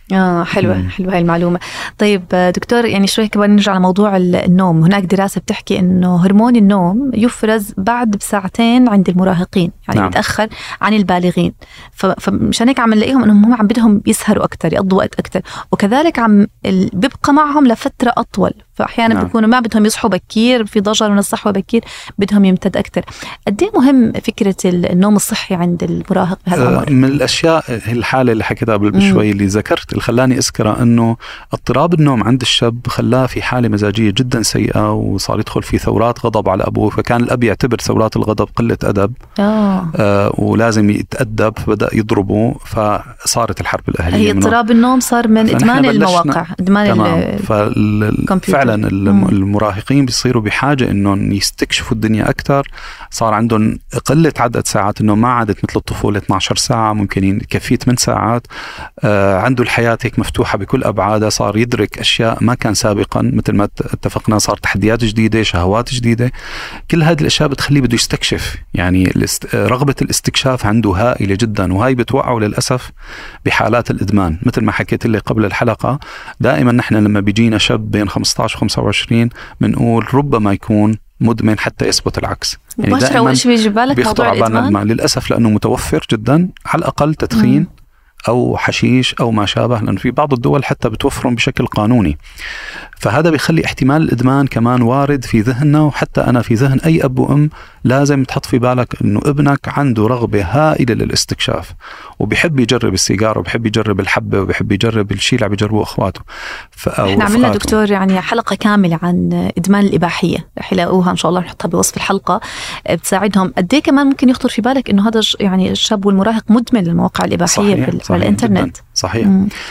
حلوة هاي المعلومة. طيب دكتور، يعني شوي كمان نرجع لموضوع النوم. هناك دراسة بتحكي إنه هرمون النوم يفرز بعد بساعتين عند المراهقين، يعني متأخر عن البالغين. فمشان هيك عم نلاقيهم إنهم هم عم بدهم يسهروا أكتر، يقضوا وقت أكتر، وكذلك بيبقى معهم لفترة أطول. فأحيانا بيكونوا ما بدهم يصحوا بكير، في ضجر من الصحوة بكير، بدهم يمتد أكتر. قد ايه مهم فكرة النوم الصحي عند المراهق بهالعمر؟ من الأشياء الحالة اللي حكيتها قبل بشوي اللي ذكرت اللي خلاني أذكرها، أنه اضطراب النوم عند الشاب خلاه في حالة مزاجية جدا سيئة، وصار يدخل في ثورات غضب على أبوه. فكان الأب يعتبر ثورات الغضب قلة أدب، ولازم يتأدب، فبدأ يضربه، فصارت الحرب الأهلية. هي اضطراب النوم صار من إدمان المواقع، إدمان فعلا المراهقين بيصيروا بحاجة إنهم يستكشفوا الدنيا أكتر. صار عندهم قلة عدد ساعات النوم، ما عادت مثل الطفولة 12 ساعة، ممكن يكفيه 8 ساعات. عنده الحياة هيك مفتوحة بكل أبعادها، صار يدرك أشياء ما كان سابقا. مثل ما اتفقنا، صار تحديات جديدة، شهوات جديدة، كل هذه الأشياء بتخليه بده يستكشف. يعني رغبة الاستكشاف عنده هائلة جدا، وهي بتوقعه للأسف بحالات الإدمان. مثل ما حكيت لي قبل الحلقة، دائما نحن لما بيجينا شاب بين 15 و 25 بنقول ربما يكون مدمن حتى يثبت العكس. يعني دائما بيخطر على بالنا للأسف، لأنه متوفر جدا، على الأقل تدخين أو حشيش أو ما شابه، لأن في بعض الدول حتى بتوفرهم بشكل قانوني. فهذا بيخلي احتمال الإدمان كمان وارد في ذهننا، وحتى أنا في ذهن أي أب وأم لازم تحط في بالك أنه ابنك عنده رغبة هائلة للاستكشاف، وبيحب يجرب السيجار، وبيحب يجرب الحبة، وبيحب يجرب الشيء اللي بيجربوه أخواته. احنا عملنا دكتور يعني حلقة كاملة عن إدمان الإباحية، رح يلاقوها إن شاء الله، نحطها بوصف الحلقة، بتساعدهم. قد ايه كمان ممكن يخطر في بالك إنه هذا يعني الشاب والمراهق مدمن للمواقع الإباحية على الإنترنت. صحيح.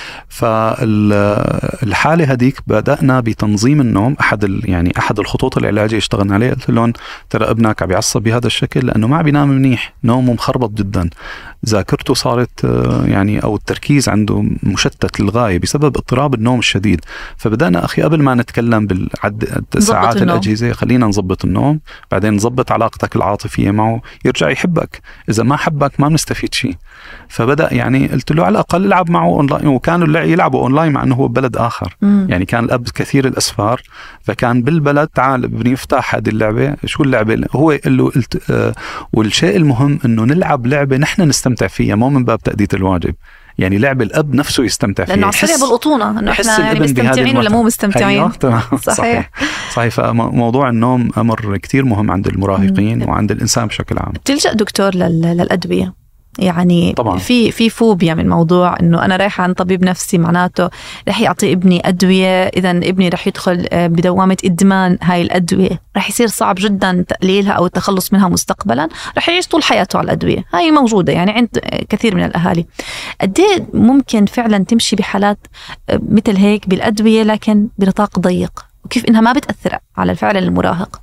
فالحالة هذيك بدأنا بتنظيم النوم. أحد الخطوط العلاجية اشتغلنا عليه، قلت لهم ترى ابنك عم يعصب بهذا الشكل لأنه ما بينام منيح، نومه مخربط جدا، ذاكرته صارت أو التركيز عنده مشتت للغاية بسبب اضطراب النوم الشديد. فبدأنا أخي قبل ما نتكلم بالعد ساعات الأجهزة، خلينا نظبط النوم، بعدين نظبط علاقتك العاطفية معه، يرجع يحبك. إذا ما حبك ما بنستفيد شيء. فبدأ قلت له على الأقل العب معه أونلاين، وكانوا يلعبوا أونلاين مع أنه هو ببلد آخر. يعني كان الأب كثير الأسفار، فكان بالبلد تعال ابني افتح هذه اللعبة. شو اللعبة؟ هو قال له والشيء المهم أنه نلعب لعبة نحن نستمتع فيها، مو من باب تأدية الواجب. يعني لعب الأب نفسه يستمتع فيها، لأنه عصرية بالأطونة، إنه إحنا يعني مستمتعين ولا مو مستمتعين. صحيح. فموضوع النوم أمر كتير مهم عند المراهقين وعند الإنسان بشكل عام. بتلجأ دكتور للأدوية؟ يعني طبعاً. في فوبيا من موضوع انه انا رايحه عند طبيب نفسي، معناته رح يعطي ابني ادويه، اذا ابني رح يدخل بدوامه ادمان هاي الادويه، رح يصير صعب جدا تقليلها او التخلص منها مستقبلا، رح يعيش طول حياته على الادويه. هاي موجوده يعني عند كثير من الاهالي. قد ايه ممكن فعلا تمشي بحالات مثل هيك بالادويه لكن بنطاق ضيق، وكيف انها ما بتاثر على الفعل المراهق؟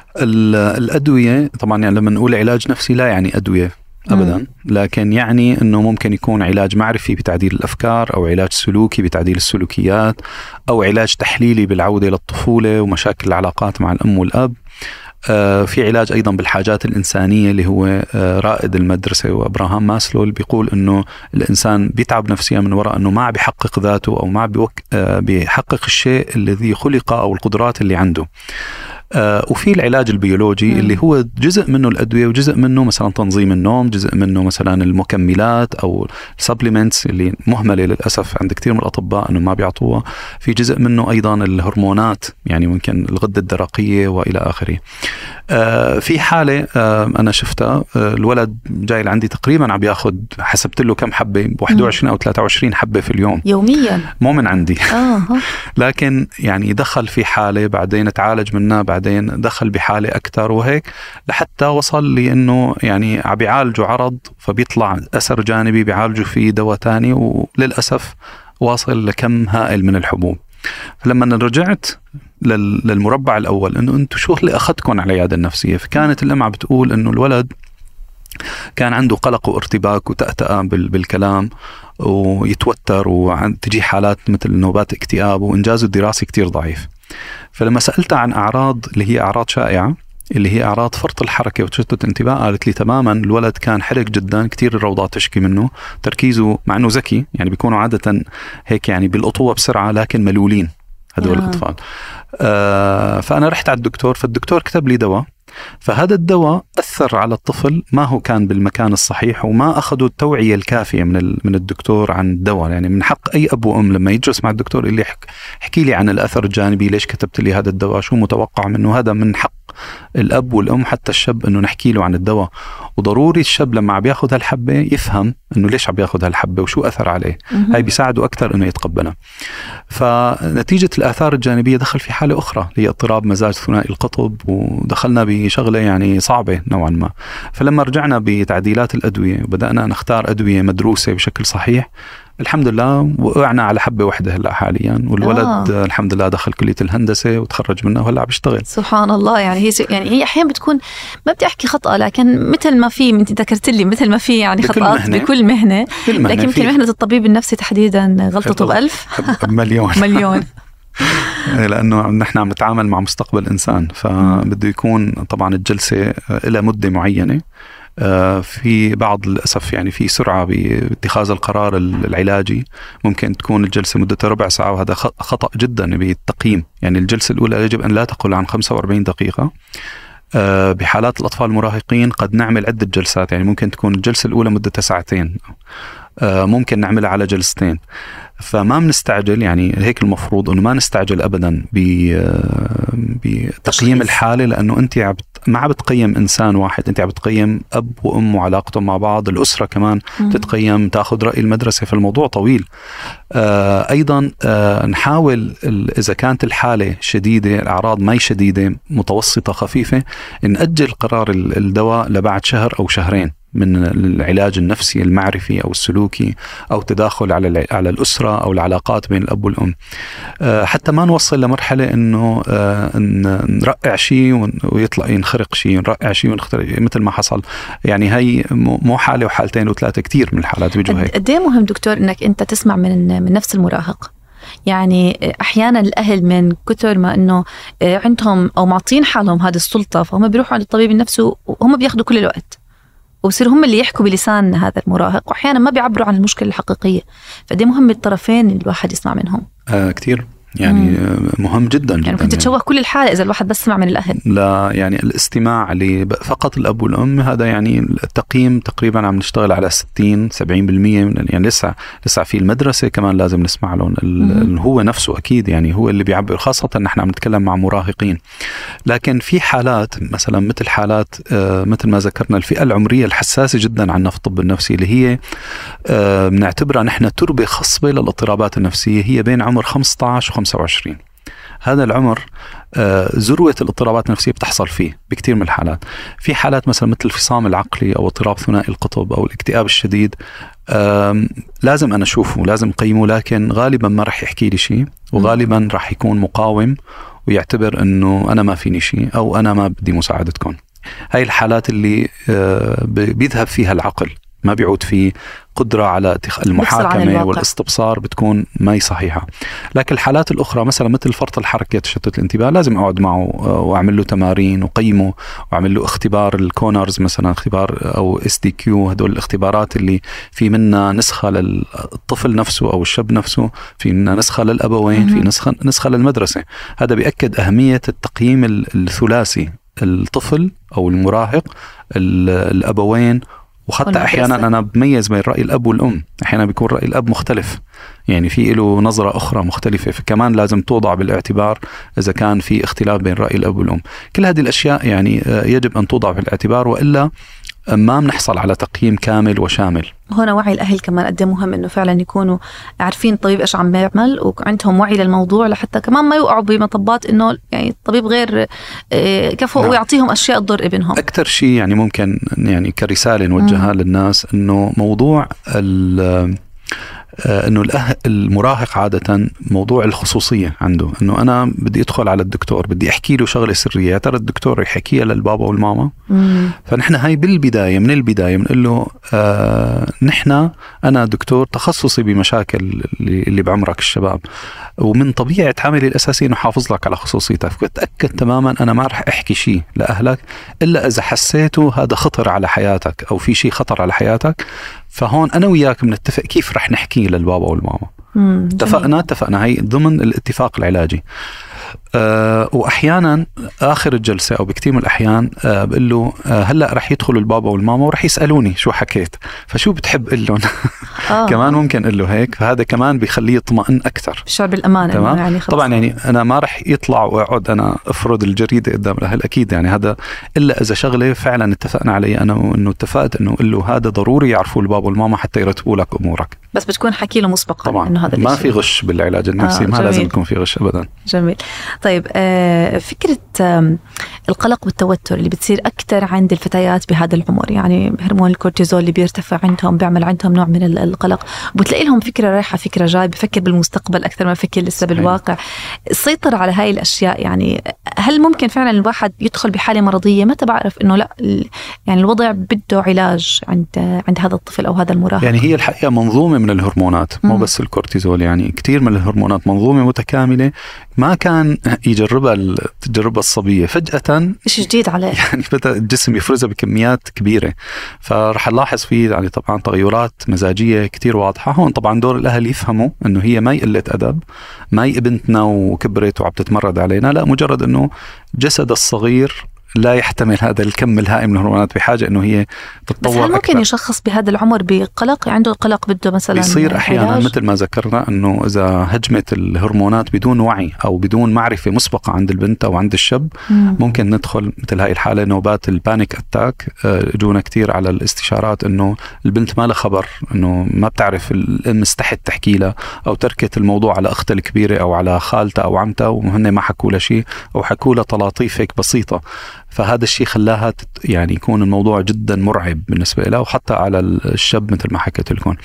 الادويه طبعا يعني لما نقول علاج نفسي لا يعني ادويه أبداً، لكن يعني أنه ممكن يكون علاج معرفي بتعديل الأفكار، أو علاج سلوكي بتعديل السلوكيات، أو علاج تحليلي بالعودة للطفولة ومشاكل العلاقات مع الأم والأب. في علاج أيضاً بالحاجات الإنسانية اللي هو رائد المدرسة وأبراهام ماسلو، اللي بيقول أنه الإنسان بيتعب نفسيا من وراء أنه ما بيحقق ذاته، أو ما بيحقق الشيء الذي خلق أو القدرات اللي عنده. وفي العلاج البيولوجي اللي هو جزء منه الأدوية، وجزء منه مثلا تنظيم النوم، جزء منه مثلا المكملات أو supplements اللي مهملة للأسف عند كثير من الأطباء أنه ما بيعطوها. في جزء منه أيضا الهرمونات، يعني ممكن الغدة الدرقية وإلى آخره. في حالة أنا شفتها، الولد جاي لعندي تقريبا عم بياخد، حسبت له كم حبة، 21 أو 23 حبة في اليوم يوميا، مو من عندي. لكن يعني دخل في حالة، بعدين تعالج منها، بعدين دخل بحالة أكتر، وهيك لحتى وصل لأنه يعني عم بيعالجوا عرض، فبيطلع أثر جانبي بيعالجوا فيه دواء تاني، وللأسف واصل لكم هائل من الحبوب. فلما رجعت للمربع الأول، إنه أنتوا شو اللي أخذكم على العيادة النفسية، فكانت الأم عم بتقول إنه الولد كان عنده قلق وارتباك وتأتأة بالكلام، ويتوتر، وتجي حالات مثل نوبات اكتئاب، وإنجازه الدراسي كتير ضعيف. فلما سألتها عن أعراض اللي هي أعراض شائعة، اللي هي أعراض فرط الحركة وتشتت انتباه. قالت لي تماما الولد كان حرك جدا، كتير الروضات تشكي منه، تركيزه مع أنه ذكي، يعني بيكونوا عادة هيك يعني بالقطوة بسرعة لكن ملولين هدول الأطفال. فأنا رحت على الدكتور، فالدكتور كتب لي دواء، فهذا الدواء أثر على الطفل، ما هو كان بالمكان الصحيح وما أخذوا التوعية الكافية من الدكتور عن الدواء. يعني من حق أي أب وأم لما يجلس مع الدكتور اللي يحكي لي عن الأثر الجانبي، ليش كتبت لي هذا الدواء، شو متوقع منه. هذا من حق الأب والأم حتى الشاب إنه نحكي له عن الدواء، وضروري الشاب لما عم ياخذ هالحبة يفهم إنه ليش عم ياخذ هالحبة وشو أثر عليه. هاي بيساعده أكثر إنه يتقبلها. فنتيجة الآثار الجانبية دخل في حالة أخرى هي اضطراب مزاج ثنائي القطب، ودخلنا بشغلة يعني صعبة نوعا ما. فلما رجعنا بتعديلات الأدوية وبدأنا نختار أدوية مدروسة بشكل صحيح، الحمد لله وقعنا على حبة واحدة هلا حاليا، والولد الحمد لله دخل كلية الهندسة وتخرج منها وهلا بيشتغل. سبحان الله. يعني هي أحيانا بتكون، ما بدي أحكي خطأ، لكن مثل ما في، أنت ذكرت لي مثل ما في يعني خطأات بكل مهنة، لكن يمكن مهنة الطبيب النفسي تحديدا غلطته بألف مليون لأنه نحن عم نتعامل مع مستقبل إنسان، فبده يكون طبعا الجلسة إلى مدة معينة. في بعض للأسف يعني في سرعة باتخاذ القرار العلاجي، ممكن تكون الجلسة مدتها ربع ساعة، وهذا خطأ جدا بالتقييم. يعني الجلسة الأولى يجب أن لا تقل عن 45 دقيقة. بحالات الأطفال المراهقين قد نعمل عدة جلسات، يعني ممكن تكون الجلسة الأولى مدتها ساعتين، ممكن نعملها على جلستين. فما بنستعجل، يعني هيك المفروض انه ما نستعجل ابدا بتقييم الحاله، لانه انت ما عم بتقيم انسان واحد، انت عم بتقيم اب وام وعلاقتهم مع بعض، الاسره كمان تتقيم، تاخذ راي المدرسه، في الموضوع طويل. ايضا نحاول اذا كانت الحاله شديده، الاعراض ما هي شديده، متوسطه خفيفه، ناجل قرار الدواء لبعد شهر او شهرين من العلاج النفسي المعرفي أو السلوكي، أو تداخل على الأسرة أو العلاقات بين الأب والأم، حتى ما نوصل لمرحلة إنه نرقع شيء ويطلع ينخرق شيء، نرقع شيء ونخترق مثل ما حصل. يعني هي مو حالة وحالتين وثلاثة، كتير من الحالات بيجوا هيك. قد ايه مهم دكتور إنك أنت تسمع من نفس المراهق؟ يعني أحيانا الأهل من كتر ما أنه عندهم أو معطين حالهم هذه السلطة، فهم بيروحوا عند الطبيب النفسي وهم بياخدوا كل الوقت، وبصير هم اللي يحكوا بلسان هذا المراهق، وأحيانا ما بيعبروا عن المشكلة الحقيقية. فدي مهم الطرفين الواحد يسمع منهم. كتير يعني مهم جدا يعني ممكن تتشوه كل الحالة إذا الواحد بس سمع من الأهل. لا يعني الاستماع فقط الأب والأم، هذا يعني التقييم تقريبا عم نشتغل على 60-70%. يعني لسه في المدرسة كمان لازم نسمع لهم، هو نفسه أكيد يعني هو اللي بيعبر، خاصة نحن عم نتكلم مع مراهقين. لكن في حالات مثلا مثل حالات مثل ما ذكرنا الفئة العمرية الحساسة جدا عنا في الطب النفسي، اللي هي بنعتبرها نحن تربة خصبة للاضطرابات النفسية، هي بين عمر 15 و 25. هذا العمر ذروة الاضطرابات النفسية بتحصل فيه بكثير من الحالات. في حالات مثلا مثل الفصام العقلي أو اضطراب ثنائي القطب أو الاكتئاب الشديد، لازم أنا أشوفه، لازم قيمه، لكن غالبا ما رح يحكي لي شيء، وغالبا رح يكون مقاوم ويعتبر أنه أنا ما فيني شيء أو أنا ما بدي مساعدتكم. هاي الحالات اللي بيذهب فيها العقل، ما بيعود فيه قدرة على المحاكمة والاستبصار، بتكون ما هي صحيحة. لكن الحالات الأخرى مثلا مثل فرط الحركة تشتت الانتباه، لازم أقعد معه وأعمل له تمارين وقيمه، وأعمل له اختبار الكونرز مثلا، اختبار أو SDQ، هدول الاختبارات اللي في منا نسخة للطفل نفسه أو الشاب نفسه، في منا نسخة للأبوين، في نسخة للمدرسة. هذا بيأكد أهمية التقييم الثلاثي، الطفل أو المراهق، الأبوين، وحتى أحيانا أنا بميز بين رأي الأب والأم، أحيانا بيكون رأي الأب مختلف، يعني في له نظرة أخرى مختلفة، فكمان لازم توضع بالاعتبار إذا كان في اختلاف بين رأي الأب والأم. كل هذه الأشياء يعني يجب أن توضع بالاعتبار، وإلا ما بنحصل على تقييم كامل وشامل. هنا وعي الأهل كمان قد مهم، إنه فعلا يكونوا عارفين الطبيب إيش عم بيعمل وعندهم وعي للموضوع، لحتى كمان ما يوقعوا بمطبات إنه يعني الطبيب غير كفؤ ويعطيهم أشياء تضر ابنهم. أكثر شيء يعني ممكن يعني كرسالة نوجهها للناس، إنه موضوع انه المراهق عاده موضوع الخصوصيه عنده، انه انا بدي ادخل على الدكتور بدي احكي له شغله سريه، ترى الدكتور يحكيها للبابا والماما. فنحن هاي بالبدايه من البدايه بنقول له انا دكتور تخصصي بمشاكل اللي بعمرك الشباب، ومن طبيعه عملي الاساسي انه حافظ لك على خصوصيتك، فتاكد تماما انا ما رح احكي شيء لاهلك الا اذا حسيته هذا خطر على حياتك او في شيء خطر على حياتك. فهون انا وياك بنتفق كيف رح نحكي للبابا والماما. اتفقنا هي ضمن الاتفاق العلاجي. واحيانا اخر الجلسه او بكثير من الاحيان بقول له هلا رح يدخلوا البابا والماما ورح يسالوني شو حكيت، فشو بتحب اقول لهم؟ كمان ممكن اقول له هيك، فهذا كمان بيخليه يطمئن اكثر، شعور بالامانه. تمام؟ يعني طبعا يعني انا ما رح يطلع واقعد انا افرض الجريده قدام الاهل اكيد، يعني هذا الا اذا شغله فعلا اتفقنا عليه انا وانه اتفقت انه اقول له هذا ضروري يعرفوا البابا والماما حتى يرتبوا لك امورك، بس بتكون حكي له مسبقا طبعا انه هذا ما في غش بالعلاج النفسي. ما لازم يكون في غش ابدا. جميل. طيب فكره القلق والتوتر اللي بتصير اكثر عند الفتيات بهذا العمر، يعني هرمون الكورتيزول اللي بيرتفع عندهم بيعمل عندهم نوع من القلق، وبتلاقي لهم فكره رايحه فكره جاي، بفكر بالمستقبل اكثر ما بفكر لسه بالواقع. السيطره على هاي الاشياء، يعني هل ممكن فعلا الواحد يدخل بحاله مرضيه متى بعرف انه لا يعني الوضع بده علاج عند هذا الطفل او هذا المراهق؟ يعني هي الحقيقه منظومه من الهرمونات، مو بس الكورتيزول، يعني كتير من الهرمونات منظومه متكامله ما كان يجربها التجربه الصبيه، فجاه شيء جديد عليه، يعني بدا الجسم يفرزها بكميات كبيره. فرح نلاحظ فيه يعني طبعا تغيرات مزاجيه كتير واضحه. هون طبعا دور الاهل يفهموا انه هي ما قله ادب، ما بنتنا وكبرت وعم تتمرد علينا، لا، مجرد انه جسد الصغير لا يحتمل هذا الكم الهائل من الهرمونات، بحاجة إنه هي تتطور. بس هل ممكن أكثر يشخص بهذا العمر بقلق؟ عنده قلق بده مثلا بيصير أحيانا مثل ما ذكرنا إنه إذا هجمت الهرمونات بدون وعي أو بدون معرفة مسبقة عند البنت أو عند الشاب ممكن ندخل مثل هاي الحالة، نوبات البانيك أتاك. جونا كتير على الاستشارات إنه البنت ما لها خبر، إنه ما بتعرف، الأم استحت تحكي لها أو تركت الموضوع على أختها الكبيرة أو على خالتها أو عمتها وهن ما حكوا لها شيء أو حكوا لها طلاطيف هيك بسيطة. فهذا الشيء خلاها يعني يكون الموضوع جدا مرعب بالنسبة لها وحتى على الشاب مثل ما حكيت لكم.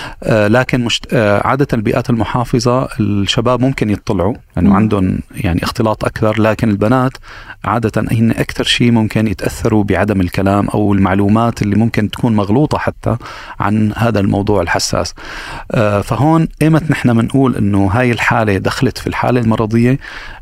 لكن عادة البيئات المحافظة الشباب ممكن يطلعوا لأنه عندهم يعني اختلاط أكثر، لكن البنات عادة هن أكثر شيء ممكن يتأثروا بعدم الكلام أو المعلومات اللي ممكن تكون مغلوطة حتى عن هذا الموضوع الحساس. فهون إيمت نحن منقول إنه هاي الحالة دخلت في الحالة المرضية.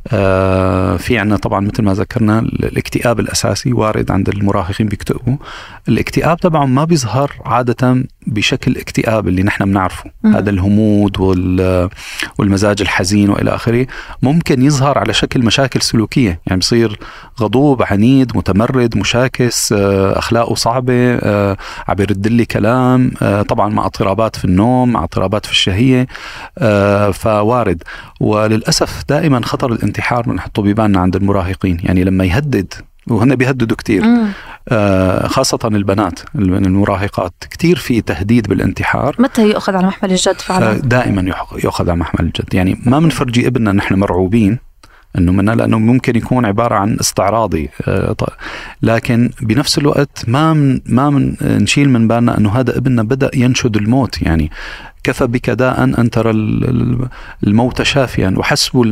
في عنا طبعا مثل ما ذكرنا الاكتئاب الأساسي وارد عند المراهقين بيكتئبوا. الاكتئاب طبعا ما بيظهر عادة بشكل اكتئاب اللي نحن بنعرفه، هذا الهمود والمزاج الحزين وإلى آخره. ممكن يظهر على شكل مشاكل سلوكية، يعني بصير غضوب، عنيد، متمرد، مشاكس، أخلاقه صعبة، عم يرد لي كلام، طبعا مع اضطرابات في النوم، مع اضطرابات في الشهية. فوارد. وللأسف دائما خطر الانتحار بنحطه ببالنا عند المراهقين، يعني لما يهدد، وهن بيهددوا كتير، خاصة البنات المراهقات كتير في تهديد بالانتحار. متى يأخذ على محمل الجد فعلا؟ دائما يأخذ على محمل الجد. يعني ما منفرجي ابننا نحن مرعوبين انه منها، لانه ممكن يكون عبارة عن استعراضي، لكن بنفس الوقت ما من نشيل من بالنا انه هذا ابننا بدأ ينشد الموت. يعني كفى بك داء أن ترى الموت شافيا وحسب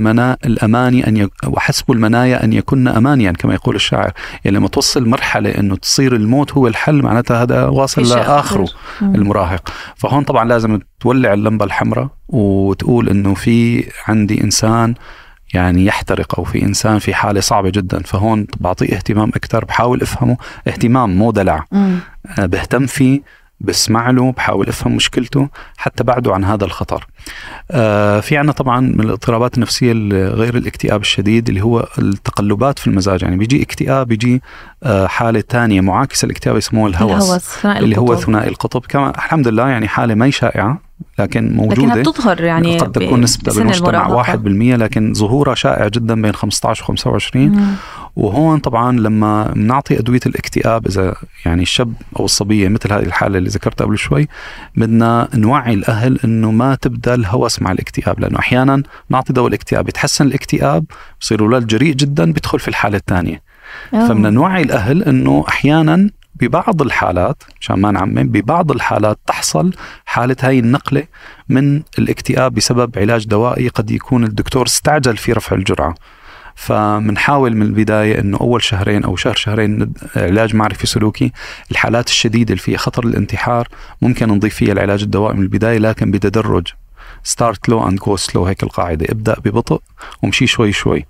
المنايا أن يكن أمانيا كما يقول الشاعر. يعني لما توصل مرحلة أنه تصير الموت هو الحل، معناتها هذا واصل لآخره المراهق. فهون طبعا لازم تولع اللمبة الحمراء وتقول أنه في عندي إنسان يعني يحترق، أو في إنسان في حالة صعبة جدا. فهون بعطيه اهتمام أكثر، بحاول أفهمه، اهتمام مو دلع، بهتم فيه، بسمع له، بحاول أفهم مشكلته حتى بعده عن هذا الخطر. في عنا طبعا من الاضطرابات النفسية غير الاكتئاب الشديد اللي هو التقلبات في المزاج. يعني بيجي اكتئاب، بيجي حالة تانية معاكسة الاكتئاب يسموه الهوس اللي هو ثنائي القطب. كما الحمد لله يعني حالة ما شائعة لكن موجودة، لكنها بتظهر يعني قد تكون نسبة بالمجتمع 1%، لكن ظهورها شائع جدا بين 15 و 25. وهون طبعا لما نعطي أدوية الاكتئاب، إذا يعني الشاب أو الصبية مثل هذه الحالة اللي ذكرتها قبل شوي، بدنا نوعي الأهل إنه ما تبدأ الهوس مع الاكتئاب، لأنه أحيانا نعطي دواء الاكتئاب يتحسن الاكتئاب، بصير الولد جريء جدا، بيدخل في الحالة الثانية. فبدنا نوعي الأهل إنه أحيانا ببعض الحالات عشان ما نعمم، ببعض الحالات تحصل حالة هاي النقلة من الاكتئاب بسبب علاج دوائي قد يكون الدكتور استعجل في رفع الجرعة. فمنحاول من البداية أنه أول شهرين أو شهرين علاج معرفي سلوكي. الحالات الشديدة اللي فيها خطر الانتحار ممكن نضيف فيها العلاج الدوائي من البداية، لكن بتدرج. start low and go slow، هيك القاعدة، ابدأ ببطء ومشي شوي شوي.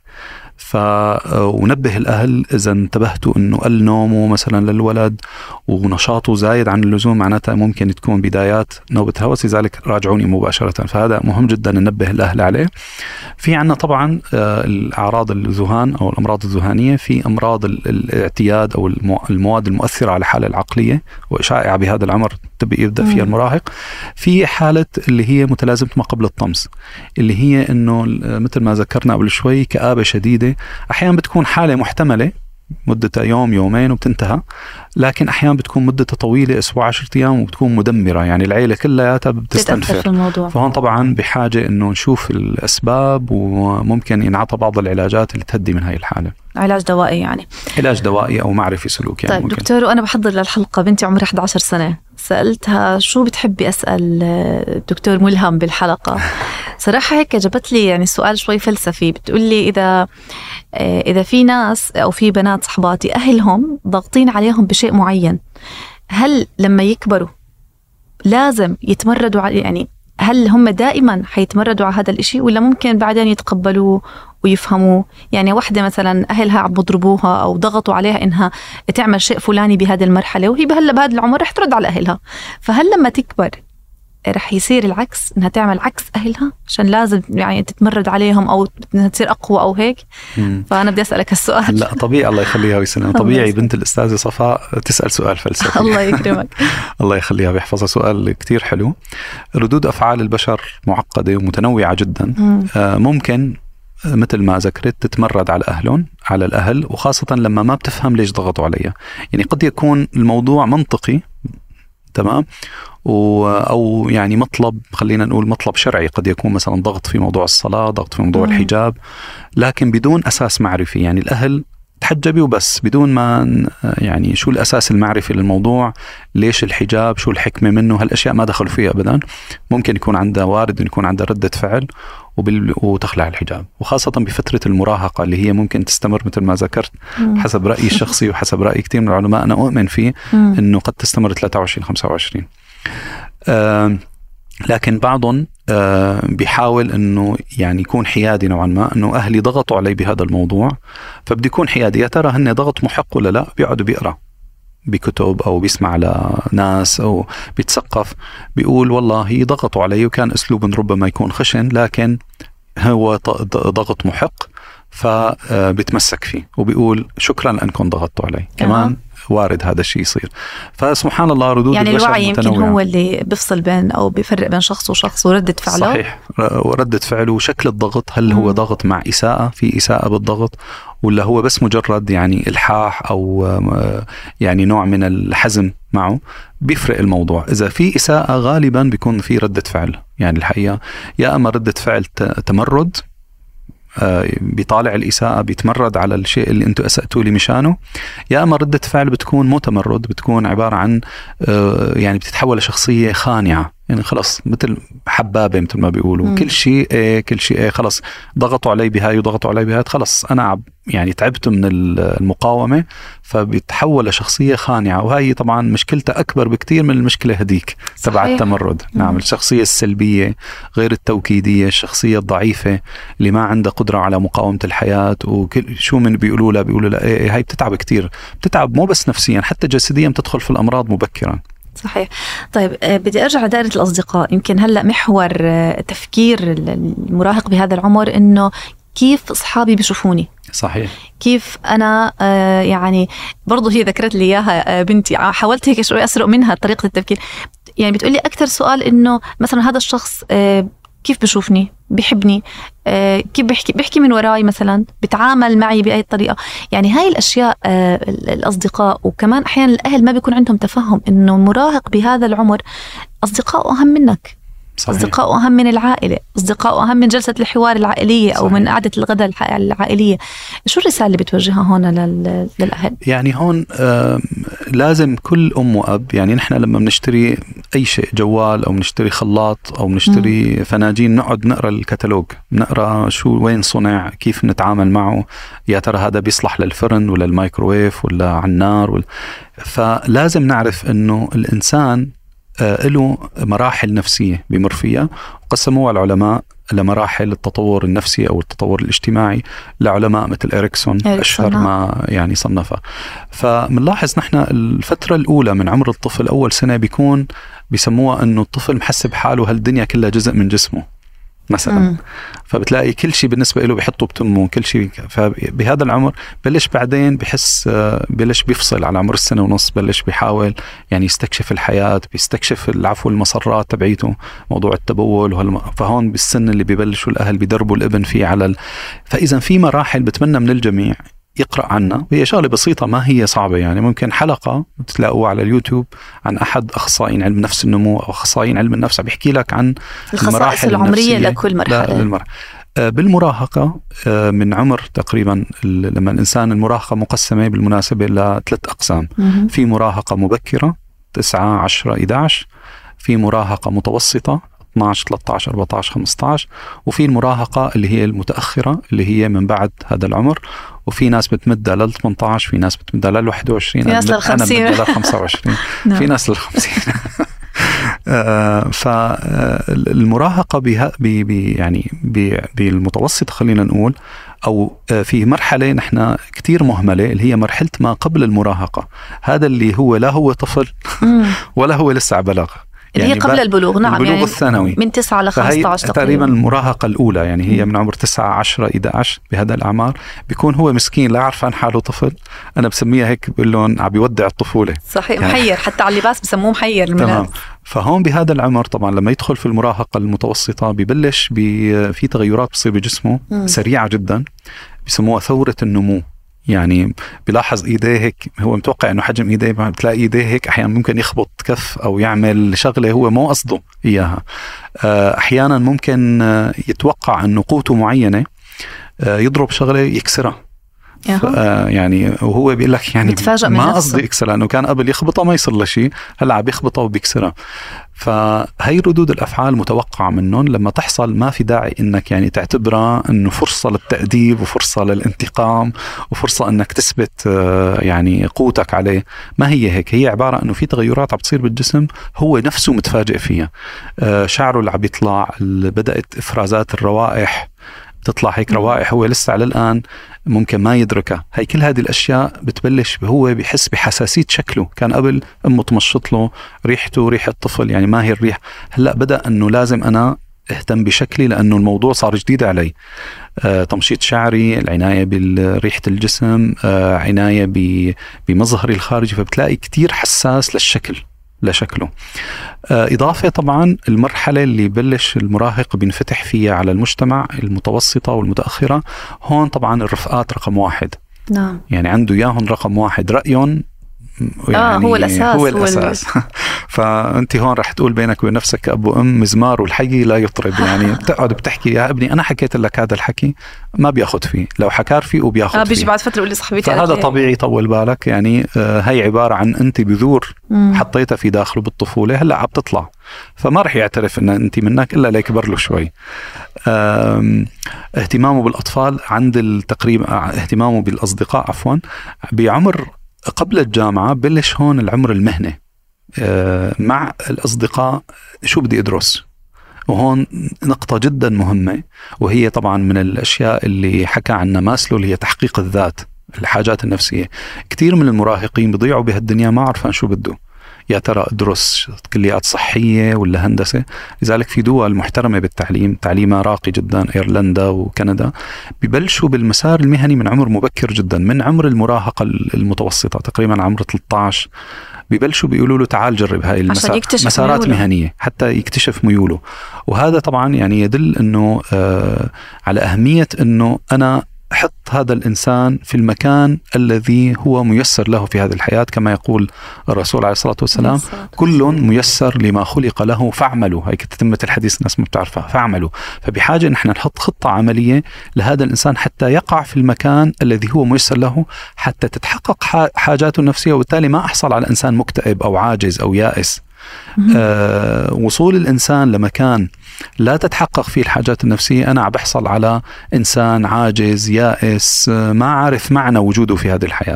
ونبه الأهل إذا انتبهتوا أنه قل نومه مثلا للولد ونشاطه زايد عن اللزوم، معناتها ممكن تكون بدايات نوبة هوس، لذلك راجعوني مباشرة. فهذا مهم جدا ننبه الأهل عليه. في عنا طبعا الأعراض الذهان أو الأمراض الذهانية، في أمراض الاعتياد أو المواد المؤثرة على الحالة العقلية وشائعة بهذا العمر يبدأ فيها المراهق. في حالة اللي هي متلازمة ما قبل الطمس، اللي هي أنه مثل ما ذكرنا قبل شوي كآبة شديدة، أحيانا بتكون حالة محتملة مدتها يوم يومين وبتنتهى، لكن أحيانا بتكون مدتها طويلة أسبوع 10 أيام وبتكون مدمرة، يعني العائلة كلها بتستنفر. فهون طبعا بحاجة أنه نشوف الأسباب، وممكن ينعطى بعض العلاجات اللي تهدي من هاي الحالة. علاج دوائي يعني، علاج دوائي أو معرفي سلوكي يعني. طيب ممكن. دكتور، وأنا بحضر للحلقة بنتي عمرها 11 سنة، سألتها شو بتحبي أسأل دكتور ملهم بالحلقة. صراحة هيك جابت لي يعني سؤال شوي فلسفي، بتقول لي إذا في ناس أو في بنات صحباتي أهلهم ضاغطين عليهم بشيء معين، هل لما يكبروا لازم يتمردوا على، يعني هل هم دائما حيتمردوا على هذا الإشي ولا ممكن بعدين يتقبلوه ويفهموا؟ يعني واحدة مثلا أهلها عم بضربوها أو ضغطوا عليها إنها تعمل شيء فلاني بهذه المرحلة، وهي بهذا العمر رح ترد على أهلها، فهل لما تكبر رح يصير العكس، إنها تعمل عكس أهلها عشان لازم يعني تتمرد عليهم أو إنها تصير أقوى أو هيك؟ فأنا بدي أسألك السؤال. لا طبيعي، الله يخليها ويسلم، طبيعي بنت الأستاذة صفاء تسأل سؤال فلسفي. الله يكرمك. الله يخليها بيحفظها. سؤال كتير حلو. ردود أفعال البشر معقدة ومتنوعة جدا. ممكن مثل ما ذكرت تتمرد على أهلهم، على الأهل، وخاصة لما ما بتفهم ليش ضغطوا عليها. يعني قد يكون الموضوع منطقي تمام، أو يعني مطلب، خلينا نقول مطلب شرعي، قد يكون مثلا ضغط في موضوع الصلاة، ضغط في موضوع الحجاب، لكن بدون أساس معرفي. يعني الأهل تحجبي وبس بدون ما يعني شو الأساس المعرفي للموضوع، ليش الحجاب، شو الحكمة منه، هالأشياء ما دخلوا فيها أبدا. ممكن يكون عندها وارد أن يكون عندها ردة فعل وتخلع الحجاب، وخاصة بفترة المراهقة اللي هي ممكن تستمر مثل ما ذكرت حسب رأيي الشخصي وحسب رأي كثير من العلماء أنا أؤمن فيه أنه قد تستمر 23-25. لكن بعضهم بيحاول أنه يعني يكون حيادي نوعا ما، أنه أهلي ضغطوا علي بهذا الموضوع فبدي يكون حيادي. يا ترى هن ضغط محق ولا لا؟ بيقعدوا بيقرأ بكتب أو بيسمع على ناس أو بيتثقف، بيقول والله ضغطوا علي وكان أسلوب ربما يكون خشن، لكن هو ضغط محق، فبيتمسك فيه وبيقول شكرا لأنكم ضغطتوا علي. كمان وارد هذا الشيء يصير. فسبحان الله ردود يعني البشر الوعي متنوعة. يمكن هو اللي بيفصل بين أو بيفرق بين شخص وشخص وردة فعله. صحيح، وردة فعله وشكل الضغط، هل هو ضغط مع إساءة، في إساءة بالضغط، ولا هو بس مجرد يعني إلحاح أو يعني نوع من الحزم معه. بيفرق الموضوع. إذا في إساءة غالبا بيكون في ردة فعل، يعني الحقيقة يا أما ردة فعل تمرد، بيطالع الإساءة بيتمرد على الشيء اللي أنتوا أسأتوا لي مشانه، يا أما ردة فعل بتكون مو تمرد، بتكون عبارة عن يعني بتتحول لشخصية خانعة، يعني خلاص مثل حبابة مثل ما بيقولوا، كل شيء خلاص ضغطوا علي بهاي وضغطوا علي بهاي، خلاص أنا يعني تعبت من المقاومة، فبيتحول لشخصية خانعة. وهي طبعا مشكلتها أكبر بكتير من المشكلة هديك تبع التمرد. نعم، الشخصية السلبية غير التوكيدية، الشخصية الضعيفة اللي ما عندها قدرة على مقاومة الحياة، وكل شو من بيقولوا لها هاي بتتعب كتير، بتتعب مو بس نفسيا حتى جسديا، بتدخل في الأمراض مبكرا. صحيح. طيب بدي أرجع لدائرة الأصدقاء. يمكن هلأ محور تفكير المراهق بهذا العمر إنه كيف أصحابي بيشوفوني. صحيح. كيف أنا يعني برضو هي ذكرت لي إياها بنتي، حاولت هيك شوي أسرق منها طريقة التفكير. يعني بتقولي أكثر سؤال إنه مثلا هذا الشخص كيف بشوفني، بيحبني، كيف بيحكي من وراي مثلا، بيتعامل معي بأي طريقة. يعني هاي الأشياء الأصدقاء، وكمان أحيانا الأهل ما بيكون عندهم تفهم إنه المراهق بهذا العمر أصدقائه أهم منك. صحيح. أصدقائه أهم من العائلة، أصدقائه أهم من جلسة الحوار العائلية أو صحيح. من قعدة الغداء العائلية. شو الرسالة اللي بتوجهها هون للأهل؟ يعني هون لازم كل أم وأب، يعني نحن لما بنشتري أي شيء، جوال أو بنشتري خلاط أو بنشتري فناجين، نقعد نقرأ الكتالوج، نقرأ شو وين صنع، كيف نتعامل معه، يا ترى هذا بيصلح للفرن ولا الميكروويف ولا على النار فلازم نعرف أنه الإنسان له مراحل نفسية بمر فيها، وقسموها العلماء لمراحل التطور النفسي أو التطور الاجتماعي لعلماء مثل إريكسون أشهر ما يعني صنفها. فمنلاحظ نحن الفترة الأولى من عمر الطفل، أول سنة بيكون بيسموها أنه الطفل محسب حاله هالدنيا كلها جزء من جسمه مثلا. فبتلاقي كل شيء بالنسبة له بيحطه بتمه، كل شيء. فبهذا العمر بلش بعدين بحس، بلش بيفصل على عمر السنة ونص، بلش بيحاول يعني يستكشف الحياة، بيستكشف العفو المسرات تبعيته، موضوع التبول فهون بالسن اللي بيبلشوا الأهل بيدربوا الابن فيه على فإذا في مراحل بتمنى من الجميع يقرأ عنها، وهي شغلة بسيطة ما هي صعبة. يعني ممكن حلقة تلاقوها على اليوتيوب عن أحد أخصائيين علم نفس النمو أو أخصائيين علم النفس بيحكي لك عن الخصائص العمرية لكل مرحلة. بالمراهقة من عمر تقريبا، لما الإنسان المراهقة مقسمة بالمناسبة ل3 أقسام. في مراهقة مبكرة 9 10 11، في مراهقة متوسطة 12 13 14 15، وفي المراهقة اللي هي المتأخرة اللي هي من بعد هذا العمر، وفي ناس بتمدها لل 18، في ناس بتمدها لل 21، في ناس لل 50، 25 في ناس لل 50. فالمراهقة يعني بالمتوسط خلينا نقول، أو في مرحلة نحن كتير مهملة اللي هي مرحلة ما قبل المراهقة. هذا اللي هو لا هو طفل ولا هو لسه بلغ، اللي يعني هي قبل البلوغ. نعم، البلوغ يعني الثانوي من 9 ل 15 تقريبا المراهقة الأولى، يعني هي من عمر 9 10 11. بهذا الأعمار بيكون هو مسكين لا يعرف عن حاله طفل، أنا بسميها هيك، بقول لهم عم بيودع الطفولة. صحيح، يعني محير، حتى على اللباس بسموه محير. تمام. فهون بهذا العمر طبعا لما يدخل في المراهقة المتوسطة ببلش في تغيرات بتصير بجسمه سريعة جدا، بيسموها ثورة النمو. يعني بلاحظ ايديه هيك، هو متوقع انه حجم ايديه، بتلاقي ايديه هيك احيانا ممكن يخبط كف او يعمل شغله هو مو قصده اياها. احيانا ممكن يتوقع انه قوته معينه، يضرب شغله يكسرها. يعني وهو بيقول لك يعني ما قصدي يكسر، لانه كان قبل يخبطها ما يصير له شيء، هلا عم يخبطها وبيكسرها. فهي ردود الافعال متوقعه منهم، لما تحصل ما في داعي انك يعني تعتبرها انه فرصه للتاديب وفرصه للانتقام وفرصه انك تثبت يعني قوتك عليه. ما هي هيك، هي عباره انه في تغيرات عم بتصير بالجسم هو نفسه متفاجئ فيها. شعره اللي عم يطلع، بدات افرازات الروائح تطلع هيك روائح هو لسه على الآن ممكن ما يدركها. هي كل هذه الأشياء بتبلش هو بيحس بحساسية شكله. كان قبل أمه تمشط له ريحته ريحة طفل، يعني ما هي الريح. هلأ بدأ أنه لازم أنا اهتم بشكلي لأنه الموضوع صار جديد علي. تمشيط شعري، العناية بريحة الجسم، عناية بمظهري الخارجي. فبتلاقي كتير حساس لشكله. إضافة طبعا المرحلة اللي بلش المراهق بينفتح فيها على المجتمع، المتوسطة والمتأخرة. هون طبعا الرفقات رقم 1. نعم. يعني عنده ياهن رقم 1 رأيهم، يعني هو الأساس. فأنت هون رح تقول بينك وبين نفسك كأب وأم مزمار والحكي لا يطرب. يعني بتقعد بتحكي يا ابني أنا حكيت لك هذا الحكي، ما بياخد فيه، لو حكار فيه وبياخد فيه. بيجي بعد فترة يقول لي صاحبتي فهذا طبيعي، طول بالك. يعني هي عبارة عن أنت بذور حطيتها في داخله بالطفولة، هلأ عم تطلع، فما رح يعترف أن أنت منك إلا ليكبر له شوي. اهتمامه بالأطفال عند التقريب، اهتمامه بالأصدقاء عفوا بعمر قبل الجامعة. بلش هون العمر المهنة مع الأصدقاء، شو بدي أدرس. وهون نقطة جدا مهمة، وهي طبعا من الأشياء اللي حكى عنها ماسلو، اللي هي تحقيق الذات، الحاجات النفسية. كتير من المراهقين بيضيعوا بهالدنيا ما عرفان شو بده، يا ترى أدرس كليات صحية ولا هندسة. لذلك في دول محترمة بالتعليم، تعليمها راقي جدا، إيرلندا وكندا، ببلشوا بالمسار المهني من عمر مبكر جدا، من عمر المراهقة المتوسطة تقريبا عمر 13 ببلشوا بيقولوا له تعال جرب هاي مسارات مهنية حتى يكتشف ميوله. وهذا طبعا يعني يدل أنه على أهمية أنه أنا حط هذا الإنسان في المكان الذي هو ميسر له في هذه الحياة، كما يقول الرسول عليه الصلاة والسلام: كل ميسر لما خلق له فاعملوا. هيك تتمة الحديث الناس ما بتعرفها، فاعملوا. فبحاجة نحن نحط خطة عملية لهذا الإنسان حتى يقع في المكان الذي هو ميسر له، حتى تتحقق حاجاته النفسية، وبالتالي ما أحصل على إنسان مكتئب أو عاجز أو يائس. وصول الإنسان لمكان لا تتحقق فيه الحاجات النفسية، أنا بحصل على إنسان عاجز يائس ما عارف معنى وجوده في هذه الحياة.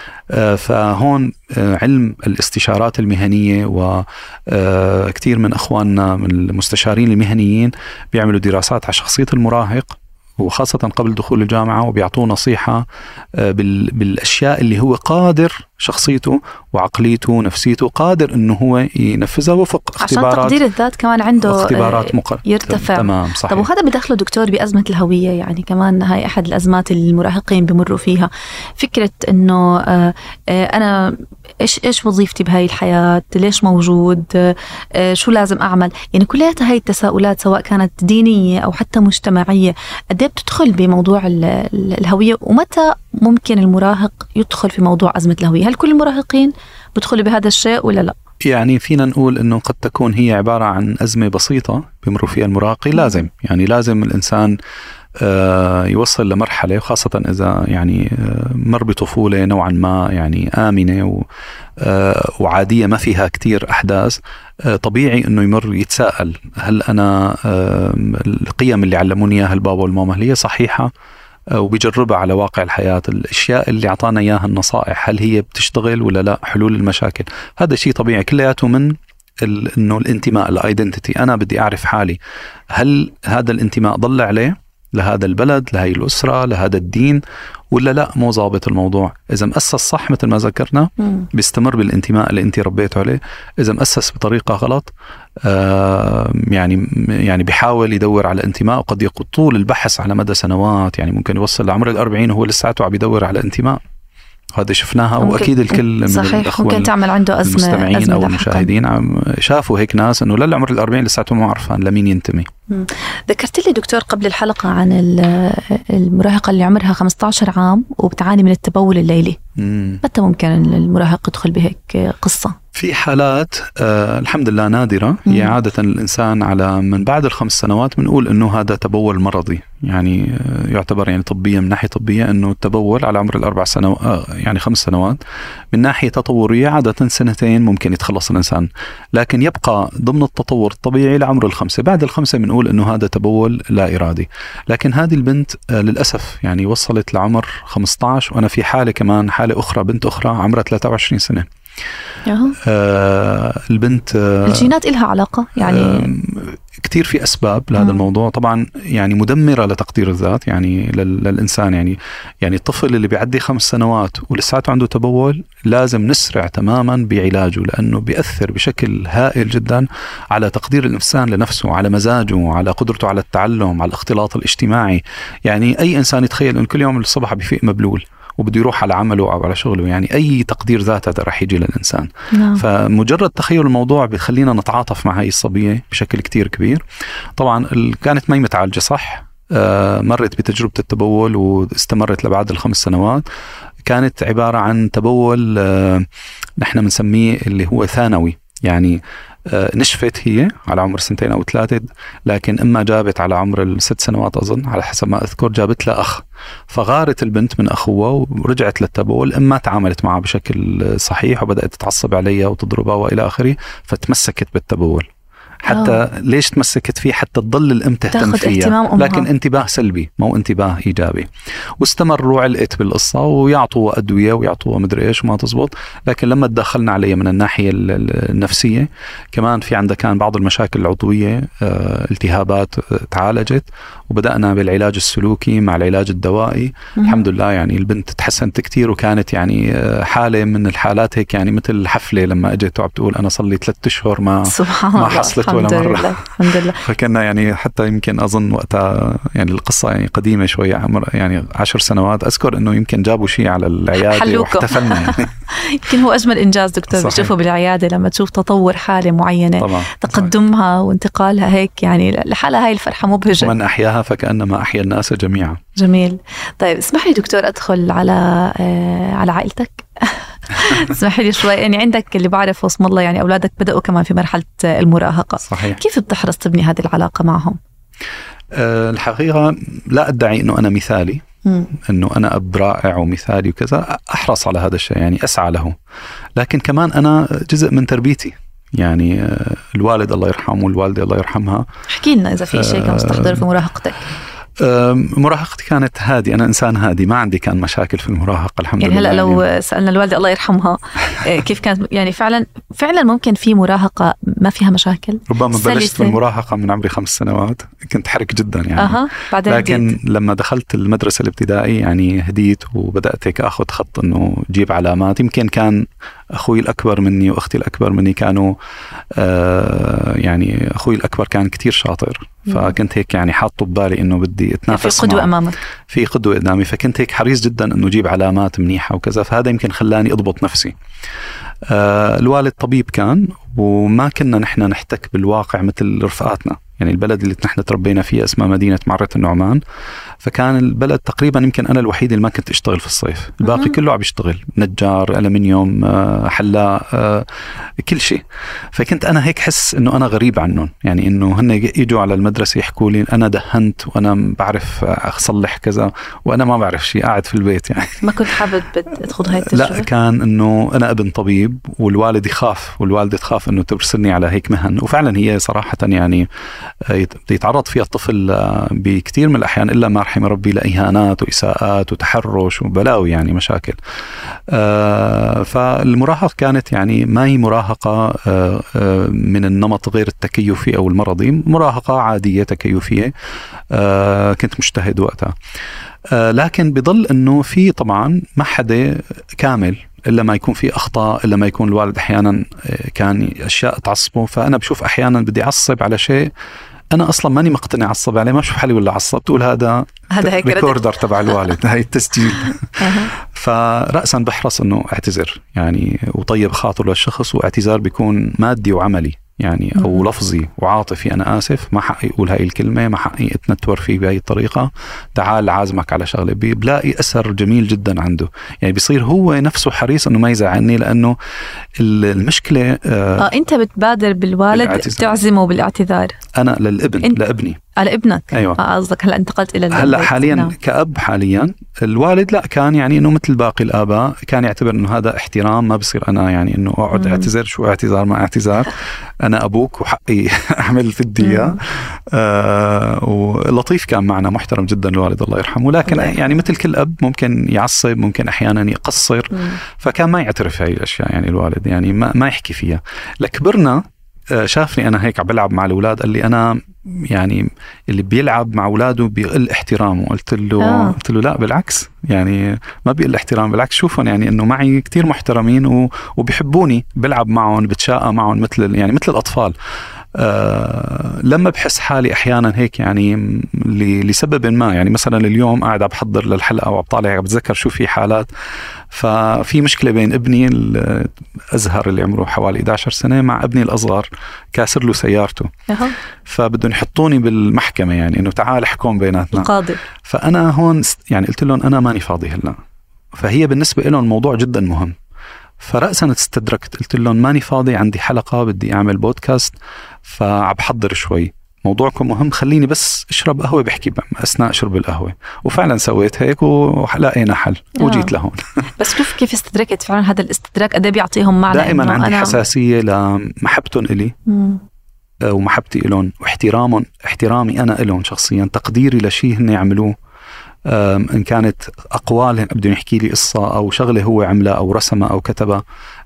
فهون علم الاستشارات المهنية، وكثير من أخواننا من المستشارين المهنيين بيعملوا دراسات على شخصية المراهق، وخاصة قبل دخول الجامعة، وبيعطوه نصيحة بالأشياء اللي هو قادر، شخصيته وعقليته ونفسيته قادر إنه هو ينفذها وفق اختبارات، عشان تقدير الذات كمان عنده اختبارات يرتفع. تمام، صحيح. طب وهذا بدخله دكتور بأزمة الهوية، يعني كمان هاي أحد الأزمات اللي المراهقين بمروا فيها. فكرة إنه أنا إيش وظيفتي بهاي الحياة، ليش موجود، شو لازم أعمل، يعني كلها هاي التساؤلات سواء كانت دينية أو حتى مجتمعية قد بتدخل بموضوع الهوية. ومتى ممكن المراهق يدخل في موضوع أزمة الهوية؟ هل كل المراهقين بدخلوا بهذا الشيء ولا لا؟ يعني فينا نقول إنه قد تكون هي عبارة عن أزمة بسيطة بمر فيها المراهقين. لازم الإنسان يوصل لمرحلة، وخاصة إذا يعني مر بطفولة نوعا ما يعني آمنة وعادية ما فيها كتير أحداث، طبيعي إنه يمر يتساءل: هل أنا القيم اللي علموني إياها البابا والماما هل هي صحيحة؟ وبيجربها على واقع الحياة. الأشياء اللي أعطانا إياها النصائح هل هي بتشتغل ولا لا؟ حلول المشاكل، هذا شيء طبيعي كلياته من إنه الانتماء، الايدنتيتي. أنا بدي أعرف حالي، هل هذا الانتماء ضل عليه لهذا البلد، لهي الأسرة، لهذا الدين، ولا لا مو ضابط الموضوع؟ إذا مؤسس صح مثل ما ذكرنا بيستمر بالانتماء اللي أنت ربيته عليه. إذا مؤسس بطريقة غلط يعني بيحاول يدور على انتماء، وقد يطول البحث على مدى سنوات، يعني ممكن يوصل لعمر 40 وهو لساته عم يدور على انتماء. هذا شفناها، وأكيد الكل من الأخوة ممكن تعمل عنده المستمعين أو المشاهدين شافوا هيك ناس إنه للعمر 40 لساته ما عرفان لمين ينتمي. ذكرت لي دكتور قبل الحلقة عن المراهقة اللي عمرها 15 عام وبتعاني من التبول الليلي. متى ممكن المراهق يدخل بهيك قصة؟ في حالات الحمد لله نادرة. هي عادة الإنسان على من بعد 5 سنوات بنقول إنه هذا تبول مرضي، يعني يعتبر يعني طبيا، من ناحية طبية إنه التبول على عمر 4 سنوات يعني 5 سنوات. من ناحية تطورية عادة 2 ممكن يتخلص الإنسان، لكن يبقى ضمن التطور الطبيعي لعمر 5. بعد 5 بنقول إنه هذا تبول لا إرادي. لكن هذه البنت للأسف يعني وصلت لعمر 15، وأنا في حالة كمان، حالة أخرى، بنت أخرى عمرها 23 سنة. البنت الجينات إلها علاقة يعني؟ كتير في أسباب لهذا الموضوع طبعا، يعني مدمرة لتقدير الذات يعني للإنسان. يعني الطفل اللي بيعدي 5 سنوات ولساته عنده تبول لازم نسرع تماما بعلاجه، لأنه بيأثر بشكل هائل جدا على تقدير الإنسان لنفسه، على مزاجه، على قدرته على التعلم، على الاختلاط الاجتماعي. يعني أي إنسان يتخيل أن كل يوم الصبح بيفيق مبلول وبده يروح على عمله أو على شغله، يعني أي تقدير ذات هذا رح يجي للإنسان. فمجرد تخيل الموضوع بيخلينا نتعاطف مع هاي الصبية بشكل كتير كبير. طبعا كانت ما متعالجة صح، مرت بتجربة التبول واستمرت لبعد 5 سنوات. كانت عبارة عن تبول نحن بنسميه اللي هو ثانوي، يعني نشفت هي على عمر 2 أو 3، لكن إما جابت على عمر 6 سنوات أظن على حسب ما أذكر، جابت لها أخ، فغارت البنت من أخوها ورجعت للتبول. إما تعاملت معه بشكل صحيح وبدأت تتعصب عليها وتضربها وإلى آخره، فتمسكت بالتبول. حتى ليش تمسكت فيه؟ حتى تضل الأم تهتم فيها، لكن انتباه سلبي مو انتباه إيجابي. واستمروا علقت بالقصة ويعطوا أدوية ويعطوا مدري إيش وما تزبط. لكن لما تدخلنا عليها من الناحية النفسية كمان في عندها كان بعض المشاكل العضوية، التهابات تعالجت، وبدأنا بالعلاج السلوكي مع العلاج الدوائي. الحمد لله يعني البنت تحسنت كتير، وكانت يعني حالة من الحالات هيك يعني مثل الحفلة لما اجت وعم تقول أنا صار لي 3 أشهر ما حصلت ولا مرة. الحمد لله. فكنا يعني حتى يمكن أظن وقتها يعني القصة يعني قديمة شوية، عمر يعني 10 سنوات، أذكر إنه يمكن جابوا شيء على العيادة واحتفلنا يعني. يمكن هو أجمل إنجاز دكتور بتشوفه بالعيادة لما تشوف تطور حالة معينة طبعا. تقدمها وانتقالها هيك، يعني لحالها هاي الفرحة مبهجة. ومن أحياها فكأنما أحيا الناس جميعا. جميل. طيب اسمح لي دكتور أدخل على عائلتك. اسمح لي شوي، يعني عندك اللي بعرفه اسم الله يعني أولادك بدأوا كمان في مرحلة المراهقة. صحيح. كيف بتحرص تبني هذه العلاقة معهم؟ الحقيقة لا أدعي أنه أنا مثالي، أنه أنا أب رائع ومثالي وكذا، أحرص على هذا الشيء يعني أسعى له، لكن كمان أنا جزء من تربيتي. يعني الوالد الله يرحمه والوالدة الله يرحمها. احكي لنا إذا في شيء كان مستحضر في مراهقتك. مراهقتي كانت هادي، أنا إنسان هادي، ما عندي كان مشاكل في المراهقة الحمد لله. يعني هلأ لو سألنا الوالدة الله يرحمها كيف كانت، يعني فعلا ممكن في مراهقة ما فيها مشاكل؟ ربما بلشت بالمراهقة من عمري 5 سنوات، كنت حرك جدا يعني. بعدين لكن هديت. لما دخلت المدرسة الابتدائي يعني هديت وبدأت هيك أخذ خط إنه جيب علامات. يمكن كان أخوي الأكبر مني وأختي الأكبر مني كانوا يعني أخوي الأكبر كان كتير شاطر، فكنت هيك يعني حاطه ببالي إنه بدي أتنافس في قدوة أمامك، في قدوة قدامي، فكنت هيك حريص جدا إنه جيب علامات منيحة وكذا، فهذا يمكن خلاني أضبط نفسي. الوالد طبيب كان، وما كنا نحن نحتك بالواقع مثل رفقاتنا. يعني البلد اللي نحن تربينا فيها اسمها مدينة معرة النعمان، فكان البلد تقريبا يمكن أنا الوحيد اللي ما كنت أشتغل في الصيف، الباقي كله عم يشتغل، نجار، ألمنيوم، حلاق، كل شيء. فكنت أنا هيك حس إنه أنا غريب عنهم، يعني إنه هن يجوا على المدرسة يحكوا لي أنا دهنت وأنا بعرف أصلح كذا وأنا ما بعرف شيء، قاعد في البيت يعني. ما كنت حابب تخوض هاي التجربة؟ لا، كان إنه أنا ابن طبيب والوالد يخاف والوالدة تخاف إنه ترسلني على هيك مهن، وفعلا هي صراحة يعني يتعرض فيها الطفل بكثير من الأحيان إلا ما رحم ربي لإهانات وإساءات وتحرش وبلاوي، يعني مشاكل. فالمراهقة كانت يعني ما هي مراهقة من النمط غير التكيفي أو المرضي، مراهقة عادية تكيفية. كنت مجتهد وقتها، لكن بضل أنه في طبعا ما حدا كامل، إلا ما يكون في أخطاء، إلا ما يكون الوالد أحيانا كان أشياء تعصبه. فأنا بشوف أحيانا بدي أعصب على شيء أنا أصلا ماني مقتنع أعصب عليه، ما بشوف حالي ولا عصب، تقول هذا ريكوردر تبع الوالد، هاي التسجيل. فرأسا بحرص أنه أعتذر يعني، وطيب خاطر للشخص، واعتذار بيكون مادي وعملي يعني، أو لفظي وعاطفي. أنا آسف، ما حقي أقول هاي الكلمة، ما حقي أتنتور فيه بهاي الطريقة، تعال عازمك على شغلة. بلاقي أثر جميل جدا عنده، يعني بيصير هو نفسه حريص أنه ما يزعلني، لأنه المشكلة أنت بتبادر بالوالد تعزمه بالاعتذار. أنا للابن لابني على ابنك. أيوة. قصدك هلا انتقلت إلى هلا حاليا كأب حاليا. الوالد لا، كان يعني إنه مثل باقي الآباء كان يعتبر إنه هذا احترام، ما بصير أنا يعني إنه أقعد أعتذر، شو اعتذار ما اعتذار، أنا أبوك وحقي أعمل في الدية. ولطيف كان معنا، محترم جدا الوالد الله يرحمه، لكن يعني مثل كل أب ممكن يعصب، ممكن أحيانا يقصر، فكان ما يعترف هاي الأشياء يعني الوالد، يعني ما يحكي فيها. لكبرنا شافني أنا هيك بلعب مع الأولاد، قال لي أنا يعني اللي بيلعب مع أولاده بيقل احترامه. قلت له لا بالعكس، يعني ما بيقل احترام، بالعكس شوفهم يعني إنه معي كتير محترمين وبيحبوني، بلعب معهم، بتشاقى معهم مثل الأطفال. لما بحس حالي أحيانا هيك يعني لسبب ما، يعني مثلا اليوم قاعد بحضر للحلقة وبطالع بتذكر شو في حالات، ففي مشكلة بين ابني الأزهر اللي عمره حوالي 11 سنة مع ابني الأصغر، كاسر له سيارته، فبدهم يحطوني بالمحكمة، يعني إنه تعال احكم بيناتنا القاضي. فأنا هون يعني قلت لهم أنا ماني فاضي هلا، فهي بالنسبة لهم الموضوع جدا مهم. فرأسا استدركت، قلت لهم ماني فاضي، عندي حلقة بدي أعمل بودكاست، فعبحضر شوي، موضوعكم مهم، خليني بس اشرب قهوة بحكي أثناء شرب القهوة. وفعلا سويت هيك ولقينا حل وجيت لهون. بس شوف كيف استدركت فعلا، هذا الاستدراك قد بيعطيهم معنى. دائما عندي حساسية لمحبتهم إلي ومحبتي إلهم، واحترامهم، احترامي أنا إلهم شخصيا، تقديري لشيء هن يعملوه، إن كانت أقوال بدهم يحكي لي قصة أو شغلة هو عملها أو رسمها أو كتبها،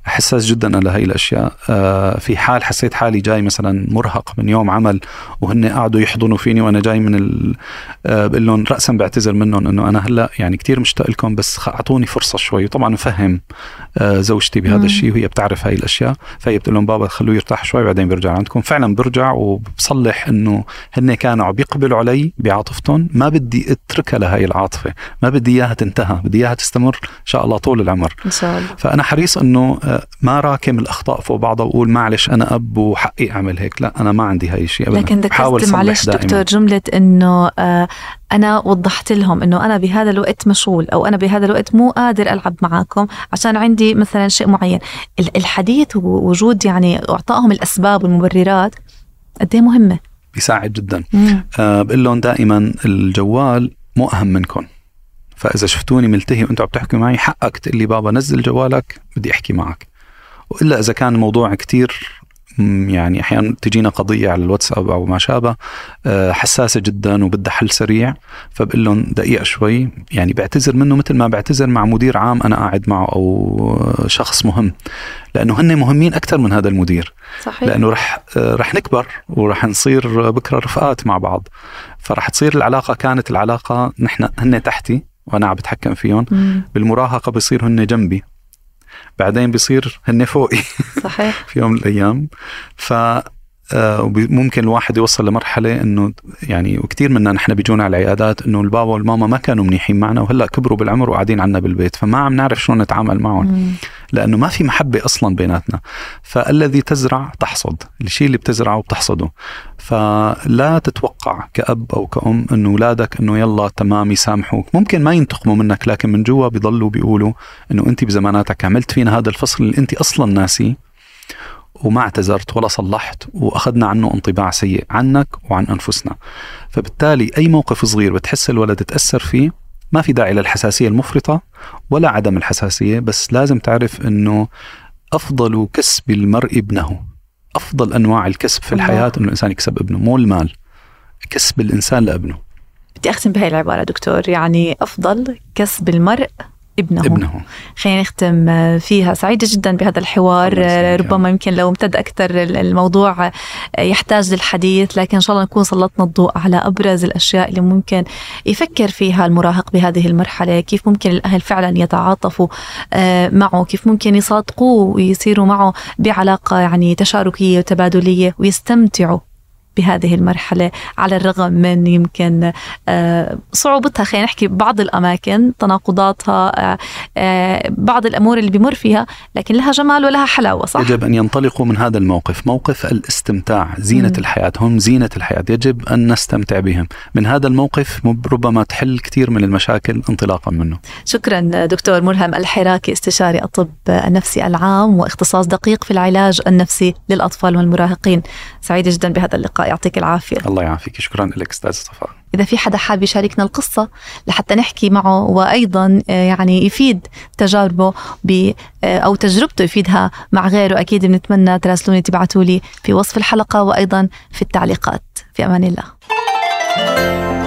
حساس جدا لهي الأشياء. في حال حسيت حالي جاي مثلا مرهق من يوم عمل وهن قاعدوا يحضنوا فيني وأنا جاي من بقول لهم رأسا بعتذر منهم إنه أنا هلأ يعني كتير مشتاق لكم، بس أعطوني فرصة شوي. وطبعا مفهم زوجتي بهذا الشيء وهي بتعرف هاي الأشياء، فهي بتقول لهم بابا خلوه يرتاح شوي بعدين بيرجع عندكم. فعلا برجع وبصلح إنه هن كانوا بيقبلوا علي بعاطفتهم، ما بدي اتركها لهاي العاطفة، ما بدي إياها تنتهى، بدي إياها تستمر إن شاء الله طول العمر إن شاء الله. فأنا حريص إنه ما راكم الأخطاء فوق بعضها وأقول معلش أنا أب وحقي أعمل هيك، لا أنا ما عندي هاي الشيء أبدا. لكن ذكرت معلش دكتور جملة إنه أنا وضحت لهم إنه أنا بهذا الوقت مشغول، أو أنا بهذا الوقت مو قادر ألعب معاكم عشان عندي مثلا شيء معين. الحديث ووجود يعني إعطائهم الأسباب والمبررات قد إيه مهمة، بيساعد جدا. بقول لهم دائما الجوال مو أهم منكم، فإذا شفتوني ملتهي وأنتوا عم تحكي معي حقك تقول لي بابا نزل جوالك بدي أحكي معك. وإلا إذا كان الموضوع كتير يعني أحيانا تجينا قضية على الواتساب أو ما شابه حساسة جدا وبدها حل سريع، فبقول لهم دقيقة شوي، يعني بعتذر منه مثل ما بعتذر مع مدير عام أنا قاعد معه أو شخص مهم، لأنه هن مهمين أكثر من هذا المدير. صحيح. لأنه رح نكبر ورح نصير بكرة رفقات مع بعض، فرح تصير العلاقة، كانت العلاقة هن تحتي وأنا عم بتحكم فيهم. بالمراهقة بيصير هن جنبي، بعدين بيصير هن فوقي. صحيح. في يوم من الأيام ممكن الواحد يوصل لمرحلة إنه يعني، وكتير منا نحن بيجونا على العيادات إنه البابا والماما ما كانوا منيحين معنا وهلأ كبروا بالعمر وقاعدين عنا بالبيت، فما عم نعرف شلون نتعامل معهم لأنه ما في محبة أصلا بيناتنا. فالذي تزرع تحصد، الشيء اللي بتزرعه بتحصده. فلا تتوقع كأب أو كأم إنه أولادك إنه يلا تمام يسامحوك، ممكن ما ينتقموا منك لكن من جوا بيضلوا بيقولوا إنه أنت بزماناتك عملت فينا هذا الفصل اللي أنت أصلا ناسي وما اعتذرت ولا صلحت، وأخذنا عنه انطباع سيء عنك وعن أنفسنا. فبالتالي أي موقف صغير بتحس الولد تأثر فيه، ما في داعي للحساسية المفرطة ولا عدم الحساسية، بس لازم تعرف أنه أفضل كسب المرء ابنه. أفضل أنواع الكسب في الحياة أنه الإنسان يكسب ابنه، مو المال، كسب الإنسان لابنه. بدي أختم بهاي العبارة دكتور، يعني أفضل كسب المرء ابنه. خلينا نختم فيها. سعيدة جدا بهذا الحوار، ربما يمكن لو امتد أكثر الموضوع يحتاج للحديث، لكن إن شاء الله نكون سلطنا الضوء على أبرز الأشياء اللي ممكن يفكر فيها المراهق بهذه المرحلة، كيف ممكن الأهل فعلا يتعاطفوا معه، كيف ممكن يصادقوه ويصيروا معه بعلاقة يعني تشاركية وتبادلية ويستمتعوا بهذه المرحلة على الرغم من يمكن صعوبتها، خلينا نحكي بعض الأماكن تناقضاتها، بعض الأمور اللي بيمر فيها، لكن لها جمال ولها حلاوة. صح؟ يجب أن ينطلقوا من هذا الموقف، موقف الاستمتاع، زينة الحياة، هم زينة الحياة، يجب أن نستمتع بهم. من هذا الموقف ربما تحل كثير من المشاكل انطلاقا منه. شكرا دكتور ملهم الحراكي، استشاري الطب النفسي العام واختصاص دقيق في العلاج النفسي للأطفال والمراهقين. سعيدة جدا بهذا اللقاء، يعطيك العافية. الله يعافيك. شكرا لك أستاذ صفاء. إذا في حدا حاب يشاركنا القصة لحتى نحكي معه وأيضا يعني يفيد تجاربه أو تجربته يفيدها مع غيره، أكيد بنتمنى تراسلوني تبعتولي في وصف الحلقة وأيضا في التعليقات. في أمان الله.